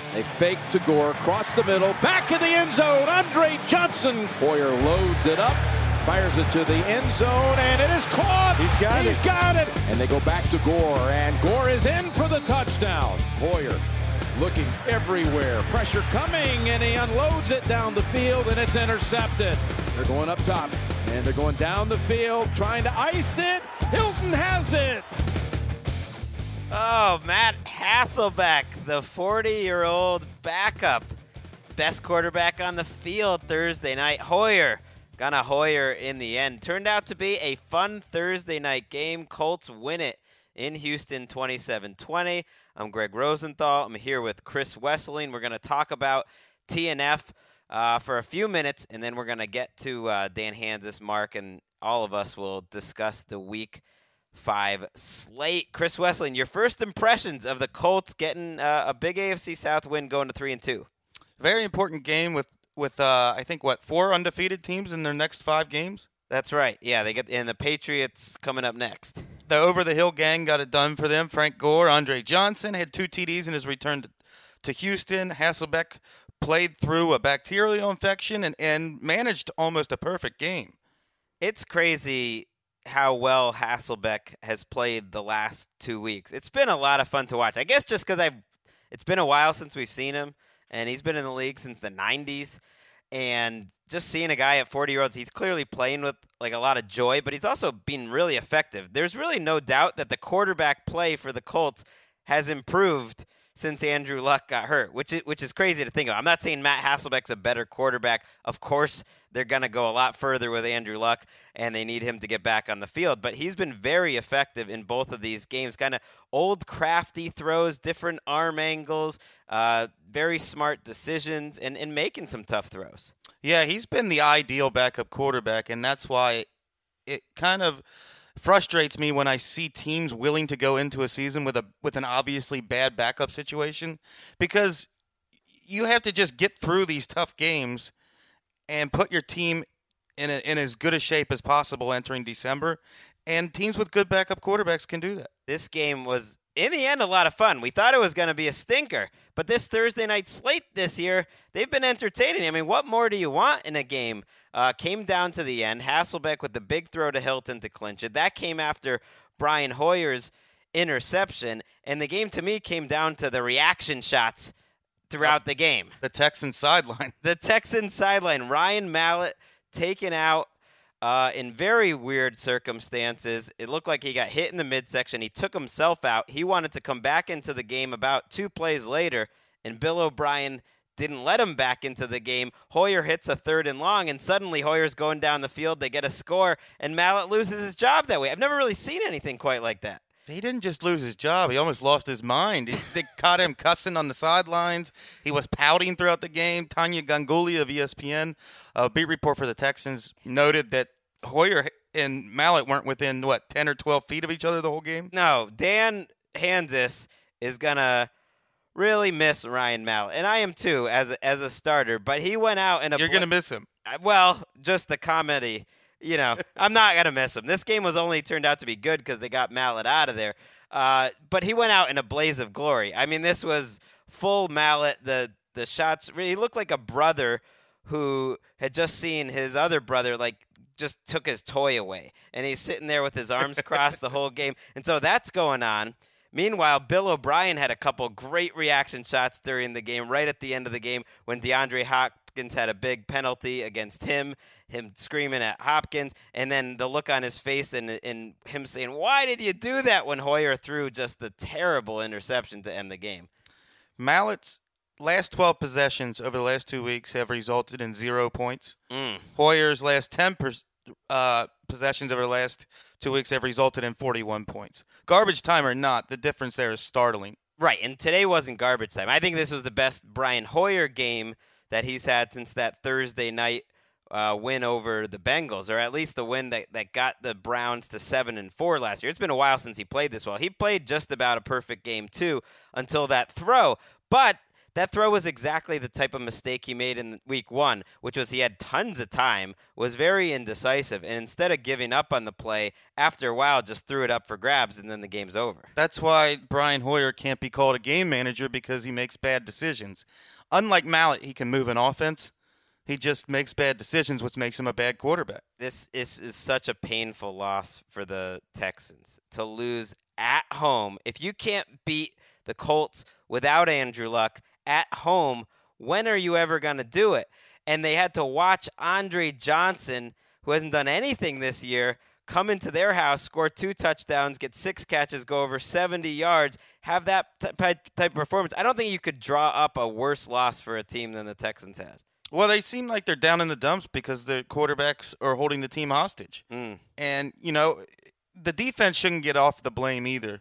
They fake to Gore, across the middle, back in the end zone. Andre Johnson. Hoyer loads it up, fires it to the end zone, and it is caught. He's got it. And they go back to Gore, and Gore is in for the touchdown. Hoyer looking everywhere. Pressure coming, and he unloads it down the field, and it's intercepted. They're going up top, and they're going down the field, trying to ice it. Hilton has it. Oh, Matt Hasselbeck, the 40-year-old backup. Best quarterback on the field Thursday night. Hoyer. Gonna Hoyer in the end. Turned out to be a fun Thursday night game. Colts win it in Houston 27-20. I'm Greg Rosenthal. I'm here with Chris Wesseling. We're going to talk about TNF for a few minutes, and then we're going to get to Dan Hanzus, Mark, and all of us will discuss the Week 5 slate. Chris Wesseling, your first impressions of the Colts getting a big AFC South win going to 3-2. Very important game with I think, 4 undefeated teams in their next 5 games? That's right. Yeah, and the Patriots coming up next. The over-the-hill gang got it done for them. Frank Gore, Andre Johnson had 2 TDs in his return to Houston. Hasselbeck played through a bacterial infection and managed almost a perfect game. It's crazy how well Hasselbeck has played the last 2 weeks. It's been a lot of fun to watch. I guess just because it's been a while since we've seen him, and he's been in the league since the 90s. And just seeing a guy at 40 years old, he's clearly playing with a lot of joy, but he's also been really effective. There's really no doubt that the quarterback play for the Colts has improved since Andrew Luck got hurt, which is crazy to think of. I'm not saying Matt Hasselbeck's a better quarterback. Of course, they're going to go a lot further with Andrew Luck, and they need him to get back on the field. But he's been very effective in both of these games. Kind of old, crafty throws, different arm angles, very smart decisions, and making some tough throws. Yeah, he's been the ideal backup quarterback, and that's why it kind of frustrates me when I see teams willing to go into a season with an obviously bad backup situation, because you have to just get through these tough games and put your team in as good a shape as possible entering December, and teams with good backup quarterbacks can do that. This game was, in the end, a lot of fun. We thought it was going to be a stinker, but this Thursday night slate this year, they've been entertaining. I mean, what more do you want in a game? Came down to the end. Hasselbeck with the big throw to Hilton to clinch it. That came after Brian Hoyer's interception, and the game to me came down to the reaction shots throughout the game. The Texans sideline. The Texans sideline. Ryan Mallett taken out in very weird circumstances. It looked like he got hit in the midsection. He took himself out. He wanted to come back into the game about 2 plays later, and Bill O'Brien didn't let him back into the game. Hoyer hits a 3rd and long, and suddenly Hoyer's going down the field. They get a score, and Mallett loses his job that way. I've never really seen anything quite like that. He didn't just lose his job. He almost lost his mind. They caught him cussing on the sidelines. He was pouting throughout the game. Tanya Ganguli of ESPN, a beat report for the Texans, noted that Hoyer and Mallett weren't within, 10 or 12 feet of each other the whole game? No, Dan Hanzus is going to really miss Ryan Mallett, and I am too as a starter, but he went out in a... You're going to miss him. Well, just the comedy... I'm not going to miss him. This game was only turned out to be good because they got Mallett out of there. But he went out in a blaze of glory. I mean, this was full Mallett. The shots, he looked like a brother who had just seen his other brother, just took his toy away. And he's sitting there with his arms crossed the whole game. And so that's going on. Meanwhile, Bill O'Brien had a couple great reaction shots during the game, right at the end of the game when DeAndre Hopkins had a big penalty against him screaming at Hopkins, and then the look on his face and him saying, "Why did you do that?" when Hoyer threw just the terrible interception to end the game. Mallett's last 12 possessions over the last 2 weeks have resulted in 0 points. Hoyer's last 10 possessions over the last 2 weeks have resulted in 41 points. Garbage time or not, the difference there is startling. Right, and today wasn't garbage time. I think this was the best Brian Hoyer game that he's had since that Thursday night win over the Bengals, or at least the win that got the Browns to 7-4 last year. It's been a while since he played this well. He played just about a perfect game, too, until that throw. But That throw was exactly the type of mistake he made in week 1, which was he had tons of time, was very indecisive, and instead of giving up on the play, after a while just threw it up for grabs, and then the game's over. That's why Brian Hoyer can't be called a game manager, because he makes bad decisions. Unlike Mallett, he can move an offense. He just makes bad decisions, which makes him a bad quarterback. This is such a painful loss for the Texans to lose at home. If you can't beat the Colts without Andrew Luck at home, when are you ever going to do it? And they had to watch Andre Johnson, who hasn't done anything this year, come into their house, score 2 touchdowns, get 6 catches, go over 70 yards, have that type of performance. I don't think you could draw up a worse loss for a team than the Texans had. Well, they seem like they're down in the dumps because the quarterbacks are holding the team hostage. And, the defense shouldn't get off the blame either.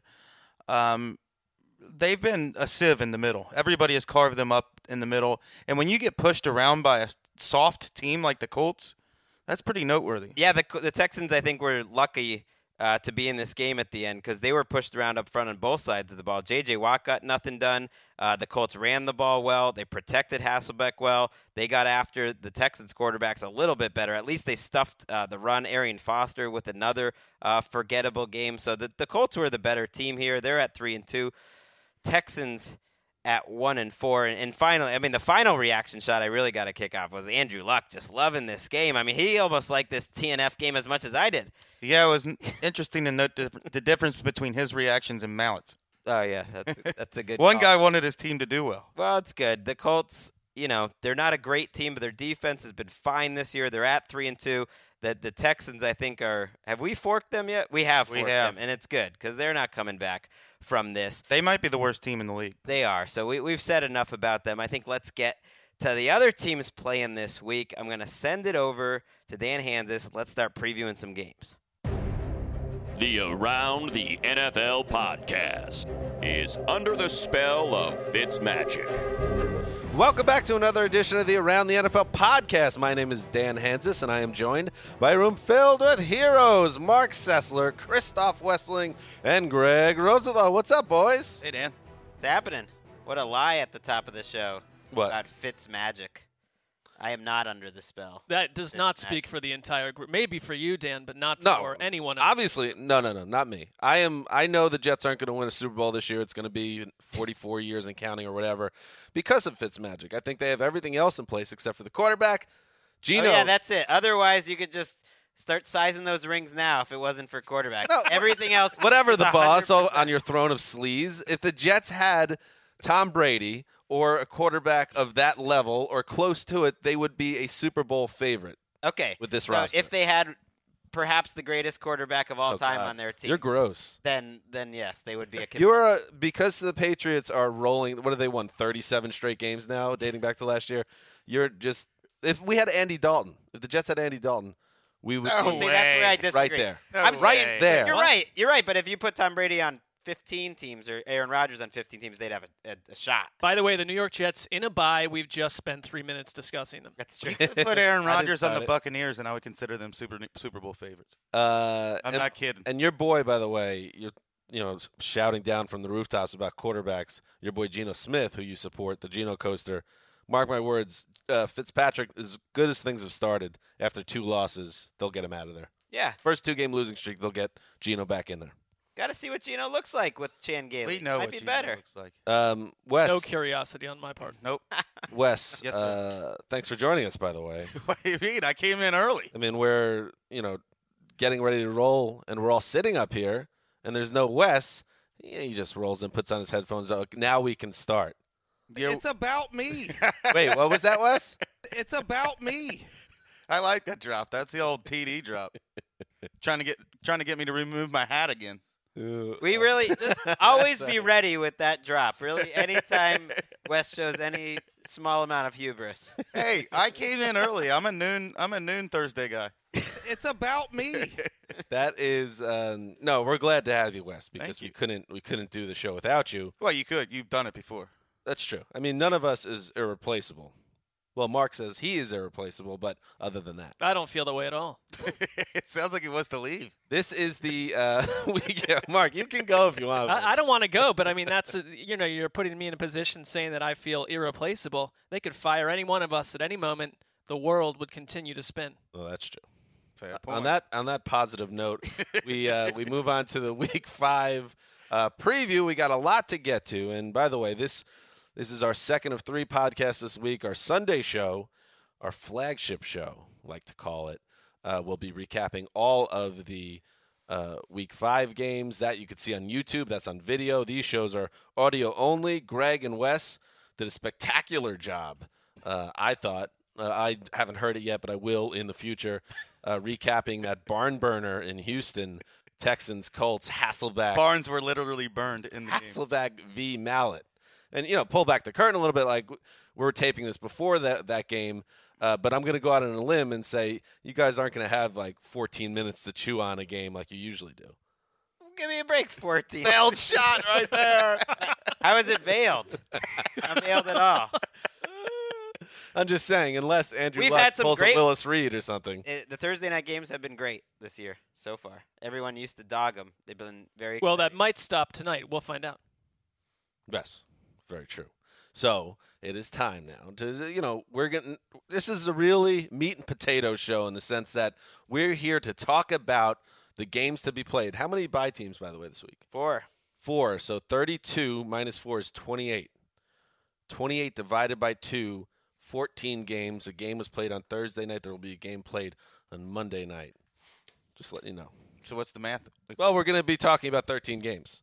They've been a sieve in the middle. Everybody has carved them up in the middle. And when you get pushed around by a soft team like the Colts, that's pretty noteworthy. Yeah, the Texans, I think, were lucky to be in this game at the end because they were pushed around up front on both sides of the ball. J.J. Watt got nothing done. The Colts ran the ball well. They protected Hasselbeck well. They got after the Texans quarterbacks a little bit better. At least they stuffed the run. Arian Foster with another forgettable game. So the Colts were the better team here. They're at 3-2. Texans at 1-4. And finally, I mean, the final reaction shot I really got to kick off was Andrew Luck just loving this game. I mean, he almost liked this TNF game as much as I did. Yeah, it was interesting to note the difference between his reactions and Mallett's. Oh, yeah, that's a good One call. guy wanted his team to do well. Well, it's good. The Colts, they're not a great team, but their defense has been fine this year. They're at 3-2. The Texans, I think, have we forked them yet? We have forked them, and it's good because they're not coming back from this. They might be the worst team in the league. They are. So we've said enough about them. I think let's get to the other teams playing this week. I'm going to send it over to Dan Hansis. Let's start previewing some games. The Around the NFL podcast is under the spell of Fitzmagic. Welcome back to another edition of the Around the NFL podcast. My name is Dan Hansis, and I am joined by a room filled with heroes. Mark Sessler, Christoph Wessling, and Greg Rosenthal. What's up, boys? Hey, Dan. It's happening. What a lie at the top of the show. What? About Fitzmagic. I am not under the spell. That does not speak for the entire group. Maybe for you, Dan, but not No, for anyone else. Obviously, no, not me. I know the Jets aren't going to win a Super Bowl this year. It's going to be 44 years and counting or whatever because of Fitzmagic. I think they have everything else in place except for the quarterback. Geno. Oh, yeah, that's it. Otherwise, you could just start sizing those rings now if it wasn't for quarterback. No, everything else. Whatever is the boss 100%. on your throne of sleaze. If the Jets had Tom Brady or a quarterback of that level or close to it, they would be a Super Bowl favorite. Okay. With this so roster. if they had perhaps the greatest quarterback of all time God. on their team, You're gross. then yes, they would be a Because the Patriots are rolling. What have they won? 37 straight games now, dating back to last year. You're just. If we had Andy Dalton, if the Jets had Andy Dalton, we would. See, that's where I disagree. Right there. I'm Right saying, there. You're right. But if you put Tom Brady on 15 teams or Aaron Rodgers on 15 teams, they'd have a shot. By the way, the New York Jets in a bye. We've just spent 3 minutes discussing them. That's true. Put Aaron Rodgers on decide the it. Buccaneers, and I would consider them Super Bowl favorites. I'm not kidding. And your boy, by the way, you're shouting down from the rooftops about quarterbacks. Your boy Geno Smith, who you support, the Geno coaster. Mark my words, Fitzpatrick, as good as things have started, after 2 losses, they'll get him out of there. Yeah. First 2-game losing streak, they'll get Geno back in there. Got to see what Geno looks like with Chan Gailey. We know Might what be Geno better. looks like. Wes. No curiosity on my part. Nope. Wes, Yes, sir. thanks for joining us, by the way. What do you mean? I came in early. I mean, we're, getting ready to roll, and we're all sitting up here, and there's no Wes. He just rolls and puts on his headphones. Now we can start. It's about me. Wait, what was that, Wes? It's about me. I like that drop. That's the old TD drop. trying to get me to remove my hat again. We really just always be ready with that drop. Really, anytime Wes shows any small amount of hubris. Hey, I came in early. I'm a noon Thursday guy. It's about me. That is no. We're glad to have you, Wes, because we couldn't do the show without you. Well, you could. You've done it before. That's true. I mean, none of us is irreplaceable. Well, Mark says he is irreplaceable, but other than that. I don't feel that way at all. It sounds like he wants to leave. This is the Mark, you can go if you want. I don't want to go, but I mean, you're putting me in a position saying that I feel irreplaceable. They could fire any one of us at any moment. The world would continue to spin. Well, that's true. Fair point. On that positive note, we move on to the Week 5 preview. We got a lot to get to, and by the way, this is our second of 3 podcasts this week. Our Sunday show, our flagship show, I like to call it. We'll be recapping all of the Week 5 games that you could see on YouTube. That's on video. These shows are audio only. Greg and Wes did a spectacular job, I thought. I haven't heard it yet, but I will in the future, recapping that barn burner in Houston, Texans, Colts, Hasselbeck. Barns were literally burned in the game. Hasselbeck v. Mallet. And, pull back the curtain a little bit, like we were taping this before that game, but I'm going to go out on a limb and say you guys aren't going to have, 14 minutes to chew on a game like you usually do. Give me a break, 14. Failed shot right there. How is it veiled? Not veiled at all. I'm just saying, unless Andrew We've Luck had some pulls great- a Willis Reed or something. The Thursday night games have been great this year so far. Everyone used to dog them. They've been very Well, that exciting. might stop tonight. We'll find out. Yes, very true. So it is time now to, this is a really meat and potato show in the sense that we're here to talk about the games to be played. How many bye teams, by the way, this week? 4. 4. So 32 minus 4 is 28. 28 divided by 2, 14 games. A game was played on Thursday night. There will be a game played on Monday night. Just let you know. So what's the math? Well, we're going to be talking about 13 games.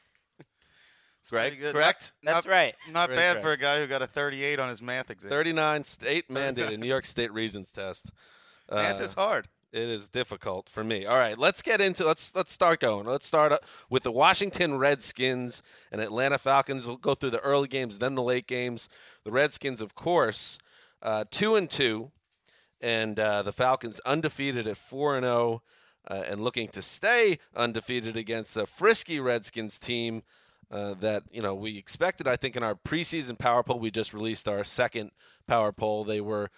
Pretty Greg, good. correct? That's right. Not Very bad correct. for a guy who got a 38 on his math exam. 39 state mandated New York State Regents test. Math is hard. It is difficult for me. All right, let's start going. Let's start with the Washington Redskins and Atlanta Falcons. We'll go through the early games, then the late games. The Redskins, of course, 2-2, and the Falcons undefeated at 4-0, and looking to stay undefeated against a frisky Redskins team that we expected. I think in our preseason power poll, we just released our second power poll. They were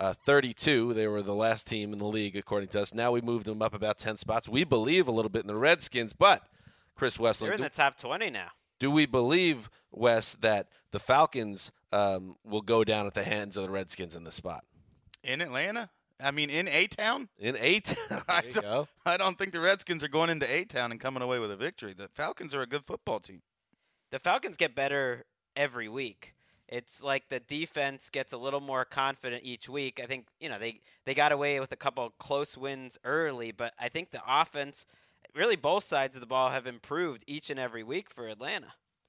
32. They were the last team in the league, according to us. Now we moved them up about 10 spots. We believe a little bit in the Redskins, but Chris They're Wessling, in the top 20 now. do we believe, Wes, that the Falcons will go down at the hands of the Redskins in this spot? In Atlanta? I mean, in A-Town? In 8? There you go. I don't think the Redskins are going into A-Town and coming away with a victory. The Falcons are a good football team. The Falcons get better every week. It's like the defense gets a little more confident each week. I think, they got away with a couple of close wins early, but I think the offense, really both sides of the ball have improved each and every week for Atlanta.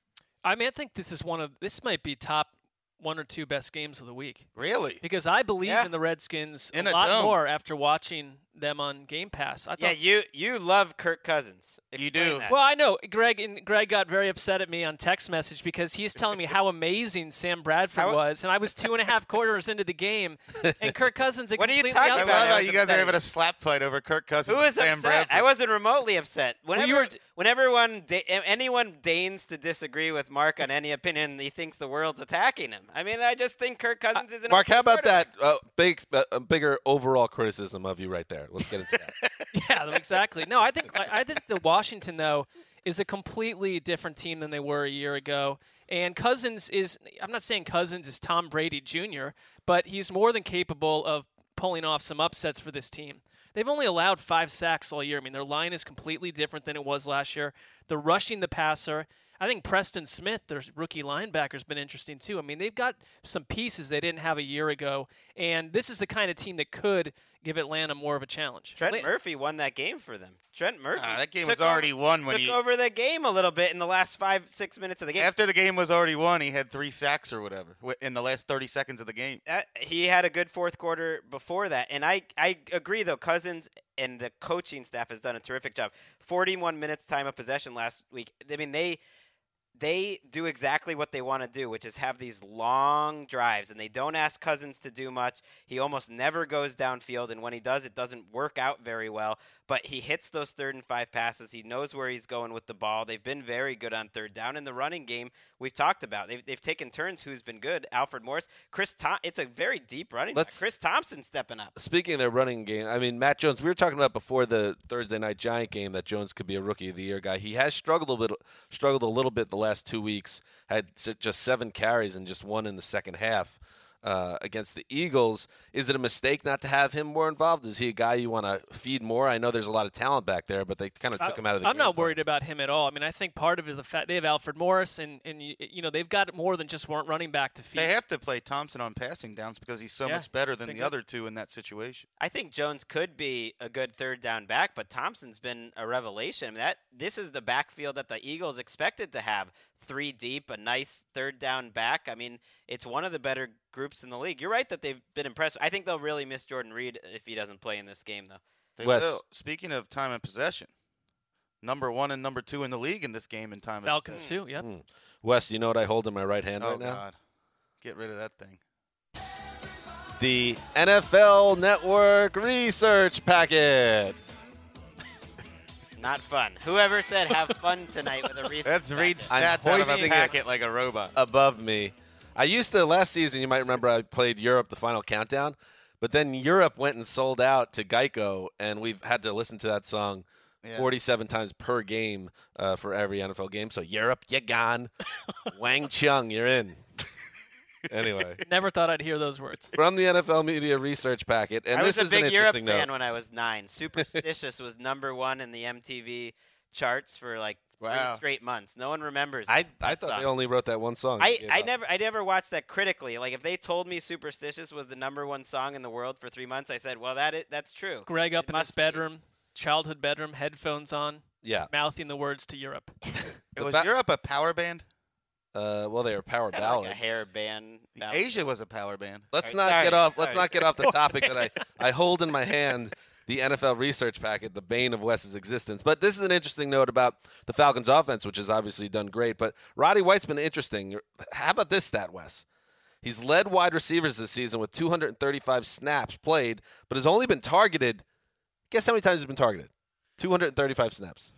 I mean, I think this might be top 1 or 2 best games of the week. Really? Because I believe Yeah. in the Redskins In a a lot dome. more after watching them on Game Pass. I thought, You love Kirk Cousins. You Explain do. that. Well, I know Greg got very upset at me on text message because he's telling me how amazing Sam Bradford was, and I was 2.5 quarters into the game, and Kirk Cousins. What are you completely talking I out- about? love how was you guys upset. are having a slap fight over Kirk Cousins Who and is Sam upset? Bradford. I wasn't remotely upset. Whenever, you whenever anyone deigns to disagree with Mark on any opinion, he thinks the world's attacking him. I mean, I just think Kirk Cousins is an Mark, okay how about quarterback. that bigger overall criticism of you right there? Let's get into that. Yeah, exactly. No, I think the Washington though is a completely different team than they were a year ago. And Cousins is – I'm not saying Cousins is Tom Brady Jr., but he's more than capable of pulling off some upsets for this team. They've only allowed 5 sacks all year. I mean, their line is completely different than it was last year. They're rushing the passer. I think Preston Smith, their rookie linebacker, has been interesting too. I mean, they've got some pieces they didn't have a year ago, and this is the kind of team that could give Atlanta more of a challenge. Trent Murphy won that game for them. Trent Murphy. that game took was already won when took he over the game a little bit in the last 5-6 minutes of the game. after the game was already won. He had 3 sacks or whatever in the last 30 seconds of the game. He had a good fourth quarter before that. And I agree, though. Cousins and the coaching staff has done a terrific job. 41 minutes time of possession last week. I mean, they they do exactly what they want to do, which is have these long drives, and they don't ask Cousins to do much. He almost never goes downfield, and when he does, it doesn't work out very well. But he hits those 3rd and 5 passes. He knows where he's going with the ball. They've been very good on 3rd down. In the running game, we've talked about. They've taken turns who's been good. Alfred Morris. It's a very deep running back. Chris Thompson stepping up. Speaking of their running game, I mean, Matt Jones, we were talking about before the Thursday night Giant game that Jones could be a Rookie of the Year guy. He has struggled a little bit the last 2 weeks, had just 7 carries and just 1 in the second half against the Eagles. Is it a mistake not to have him more involved? Is he a guy you want to feed more? I know there's a lot of talent back there, but they kind of took him out of the game. I'm not worried about him at all. I mean, I think part of it is the fact they have Alfred Morris, and they've got more than just one running back to feed. They have to play Thompson on passing downs because he's so much better than the other two in that situation. I think Jones could be a good 3rd down back, but Thompson's been a revelation. I mean, this is the backfield that the Eagles expected to have. 3 deep, a nice 3rd down back. I mean, it's one of the better groups in the league. You're right that they've been impressed. I think they'll really miss Jordan Reed if he doesn't play in this game, though. They will. Speaking of time and possession, number 1 and number 2 in the league in this game in time. Falcons too, yep. Wes, you know what I hold in my right hand right now? Oh, God. Get rid of that thing. The NFL Network Research Packet. Not fun. Whoever said have fun tonight with a research Let's read packet. stats out of a packet like a robot. Above me. I used to, last season, you might remember I played Europe, the Final Countdown, but then Europe went and sold out to Geico, and we've had to listen to that song 47 times per game for every NFL game. So Europe, you're gone. Wang Chung, you're in. Anyway. Never thought I'd hear those words. From the NFL Media Research Packet, and I this was is a an big Europe interesting fan note. when I was 9. Superstitious was number 1 in the MTV charts for like 3 straight months. No one remembers. I that thought song. they only wrote that one song. I never watched that critically. Like if they told me Superstitious was the number 1 song in the world for 3 months, I said, well, that's true. Greg up in his bedroom, childhood bedroom, headphones on, Yeah. mouthing the words to Europe. Was Europe a power band? Well, they were power Kinda ballads. like a hair band. ballad. Asia was a power band. Let's All not right, get sorry, off. Let's sorry. not get off the topic that I hold in my hand, the NFL Research Packet, the bane of Wes's existence. But this is an interesting note about the Falcons' offense, which has obviously done great. But Roddy White's been interesting. How about this stat, Wes? He's led wide receivers this season with 235 snaps played, but has only been targeted. Guess how many times he's been targeted? 235 snaps.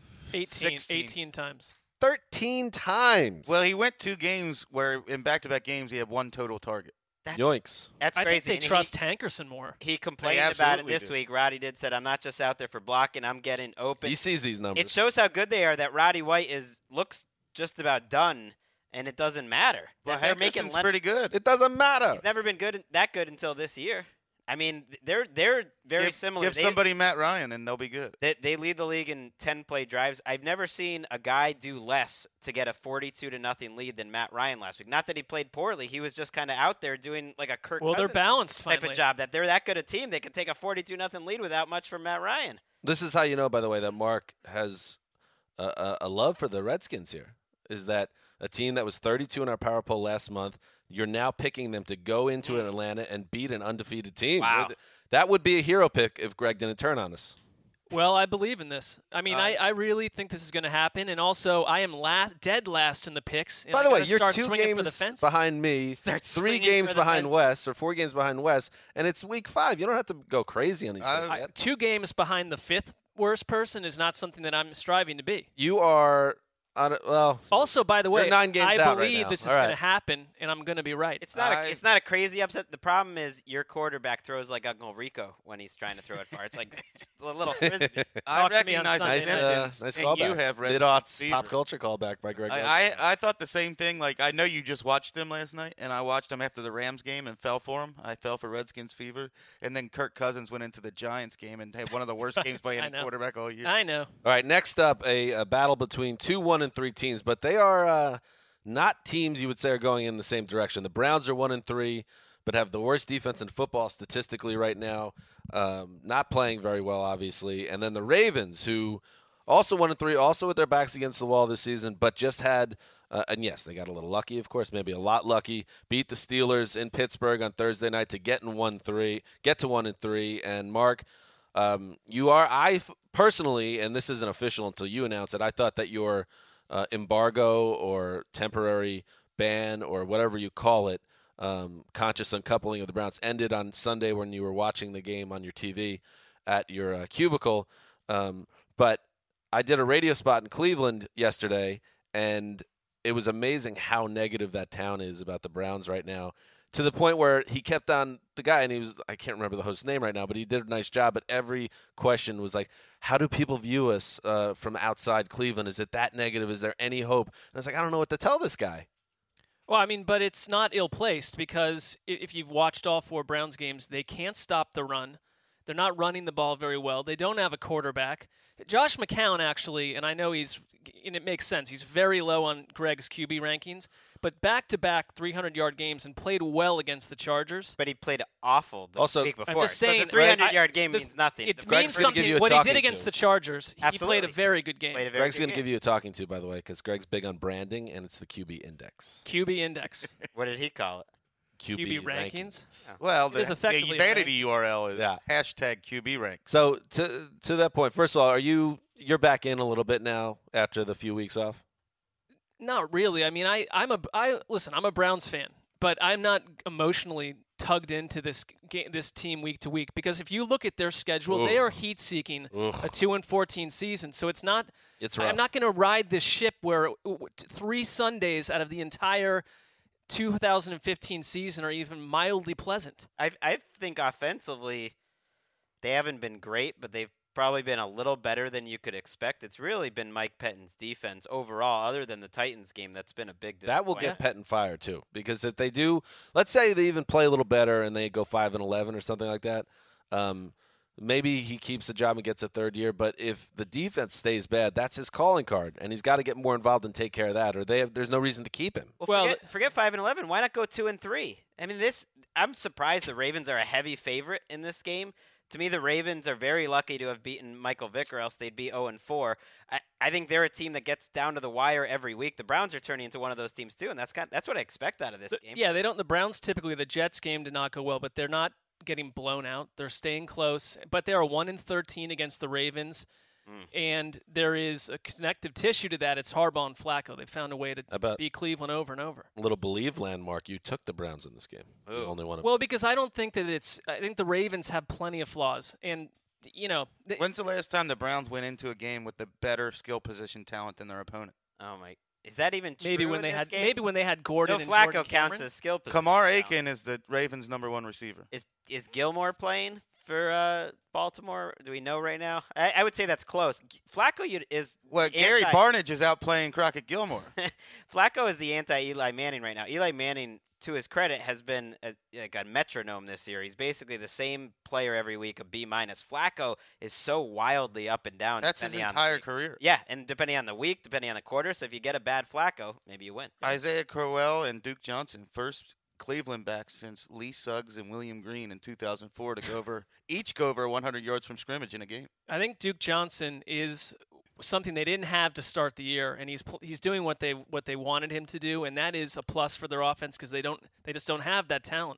18 times. 13 times. Well, he went 2 games where in back-to-back games he had 1 total target. Yoinks. That's I crazy. think they And trust Hankerson more. He complained They about it absolutely this do. week. Roddy said, I'm not just out there for blocking. I'm getting open. He sees these numbers. It shows how good they are that Roddy White looks just about done, and it doesn't matter. Well, That they're making Hankerson's pretty good. It doesn't matter. He's never been that good until this year. I mean, they're very similar. Give somebody Matt Ryan and they'll be good. They lead the league in 10-play drives. I've never seen a guy do less to get a 42-0 lead than Matt Ryan last week. Not that he played poorly. He was just kind of out there doing like a Kirk Well, they're Cousins balanced type finally. of job. That they're that good a team. They can take a 42-0 lead without much from Matt Ryan. This is how you know, by the way, that Mark has a love for the Redskins here. Is that a team that was 32 in our power poll last month? You're now picking them to go into Atlanta and beat an undefeated team. Wow. That would be a hero pick if Greg didn't turn on us. Well, I believe in this. I mean, I really think this is going to happen. And also, I am dead last in the picks. And By I the way, gotta you're start 2 swinging for the games fence. behind me, Start 3 swinging games for the behind fence. Wes, or 4 games behind Wes, and it's week 5. You don't have to go crazy on these picks yet. 2 games behind the 5th worst person is not something that I'm striving to be. You are on well. Also, by the way, You're 9 games I out right believe now. this is All going to right. happen, and I'm going to be right. It's not a crazy upset. The problem is your quarterback throws like Uncle Rico when he's trying to throw it far. It's like a little frisbee. Talk to me on recognize Sunday Nice, night. nice and callback. you have Redskins Mid-aughts fever. pop culture callback by Greg. I thought the same thing. Like, I know you just watched them last night, and I watched them after the Rams game and fell for them. I fell for Redskins fever. And then Kirk Cousins went into the Giants game and had one of the worst games by I any know. quarterback all year. I know. All right, next up, a battle between 2, 1, and 3 teams, but they are not teams you would say are going in the same direction. The Browns are 1 and 3, but have the worst defense in football statistically right now, not playing very well, obviously. And then the Ravens, who also 1 and 3, also with their backs against the wall this season, but just had. And yes, they got a little lucky, of course, maybe a lot lucky. Beat the Steelers in Pittsburgh on Thursday night to get to 1 and 3. And Mark, personally, and this isn't official until you announce it, I thought that your embargo or temporary ban or whatever you call it, conscious uncoupling of the Browns ended on Sunday when you were watching the game on your TV at your cubicle. But I did a radio spot in Cleveland yesterday, and it was amazing how negative that town is about the Browns right now, to the point where he kept on the guy, and I can't remember the host's name right now, but he did a nice job. But every question was like, how do people view us from outside Cleveland? Is it that negative? Is there any hope? And I was like, I don't know what to tell this guy. Well, I mean, but it's not ill-placed, because if you've watched all 4 Browns games, they can't stop the run. They're not running the ball very well. They don't have a quarterback. Josh McCown, actually, and I know and it makes sense, he's very low on Greg's QB rankings, but back-to-back 300-yard games and played well against the Chargers. But he played awful the week before. I'm just saying, so the 300-yard game means nothing. It means something. What he did against the Chargers, he played a very good game. Greg's going to give you a talking to, by the way, because Greg's big on branding, and it's the QB Index. QB Index. What did he call it? QB rankings. Well, It is effectively the vanity rankings. URL is hashtag QB rank. So to that point, first of all, you're back in a little bit now after the few weeks off? Not really. I mean, listen, I'm a Browns fan, but I'm not emotionally tugged into this team week to week, because if you look at their schedule, they are heat-seeking a 2-14 season. So it's rough. I'm not going to ride this ship where 3 Sundays out of the entire 2015 season are even mildly pleasant. I think offensively they haven't been great, but they've probably been a little better than you could expect. It's really been Mike Pettine's defense overall, other than the Titans game. That's been a big disappointment. That will get Pettine fired too, because if they do, let's say they even play a little better and they go 5-11 or something like that, maybe he keeps the job and gets a third year. But if the defense stays bad, that's his calling card, and he's got to get more involved and take care of that, or there's no reason to keep him. Well, forget 5-11. Why not go 2-3? I mean, I'm surprised the Ravens are a heavy favorite in this game. To me, the Ravens are very lucky to have beaten Michael Vick, or else they'd be 0-4. I think they're a team that gets down to the wire every week. The Browns are turning into one of those teams too, and that's what I expect out of this game. Yeah, the Browns typically, the Jets game did not go well, but they're not getting blown out. They're staying close, but they are 1-13 against the Ravens. And there is a connective tissue to that. It's Harbaugh and Flacco. They found a way to beat Cleveland over and over. A little believe landmark. You took the Browns in this game. The only one. Well, because I don't think that I think the Ravens have plenty of flaws. And, when's the last time the Browns went into a game with the better skill position talent than their opponent? Oh, my. Is that even true? Maybe when they had Gordon and Flacco Jordan counts Cameron. as skill position. Kamar Aiken is the Ravens' #1 receiver. Is Gilmore playing for Baltimore? Do we know right now? I would say that's close. Flacco is Gary Barnidge is out playing Crockett Gilmore. Flacco is the anti-Eli Manning right now. Eli Manning, to his credit, has been like a metronome this year. He's basically the same player every week, a B-. Flacco is so wildly up and down. That's his entire career. Yeah, and depending on the week, depending on the quarter. So if you get a bad Flacco, maybe you win. Isaiah Crowell and Duke Johnson, first Cleveland back since Lee Suggs and William Green in 2004 to go over 100 yards from scrimmage in a game. I think Duke Johnson is something they didn't have to start the year, and he's doing what they wanted him to do, and that is a plus for their offense, because they just don't have that talent.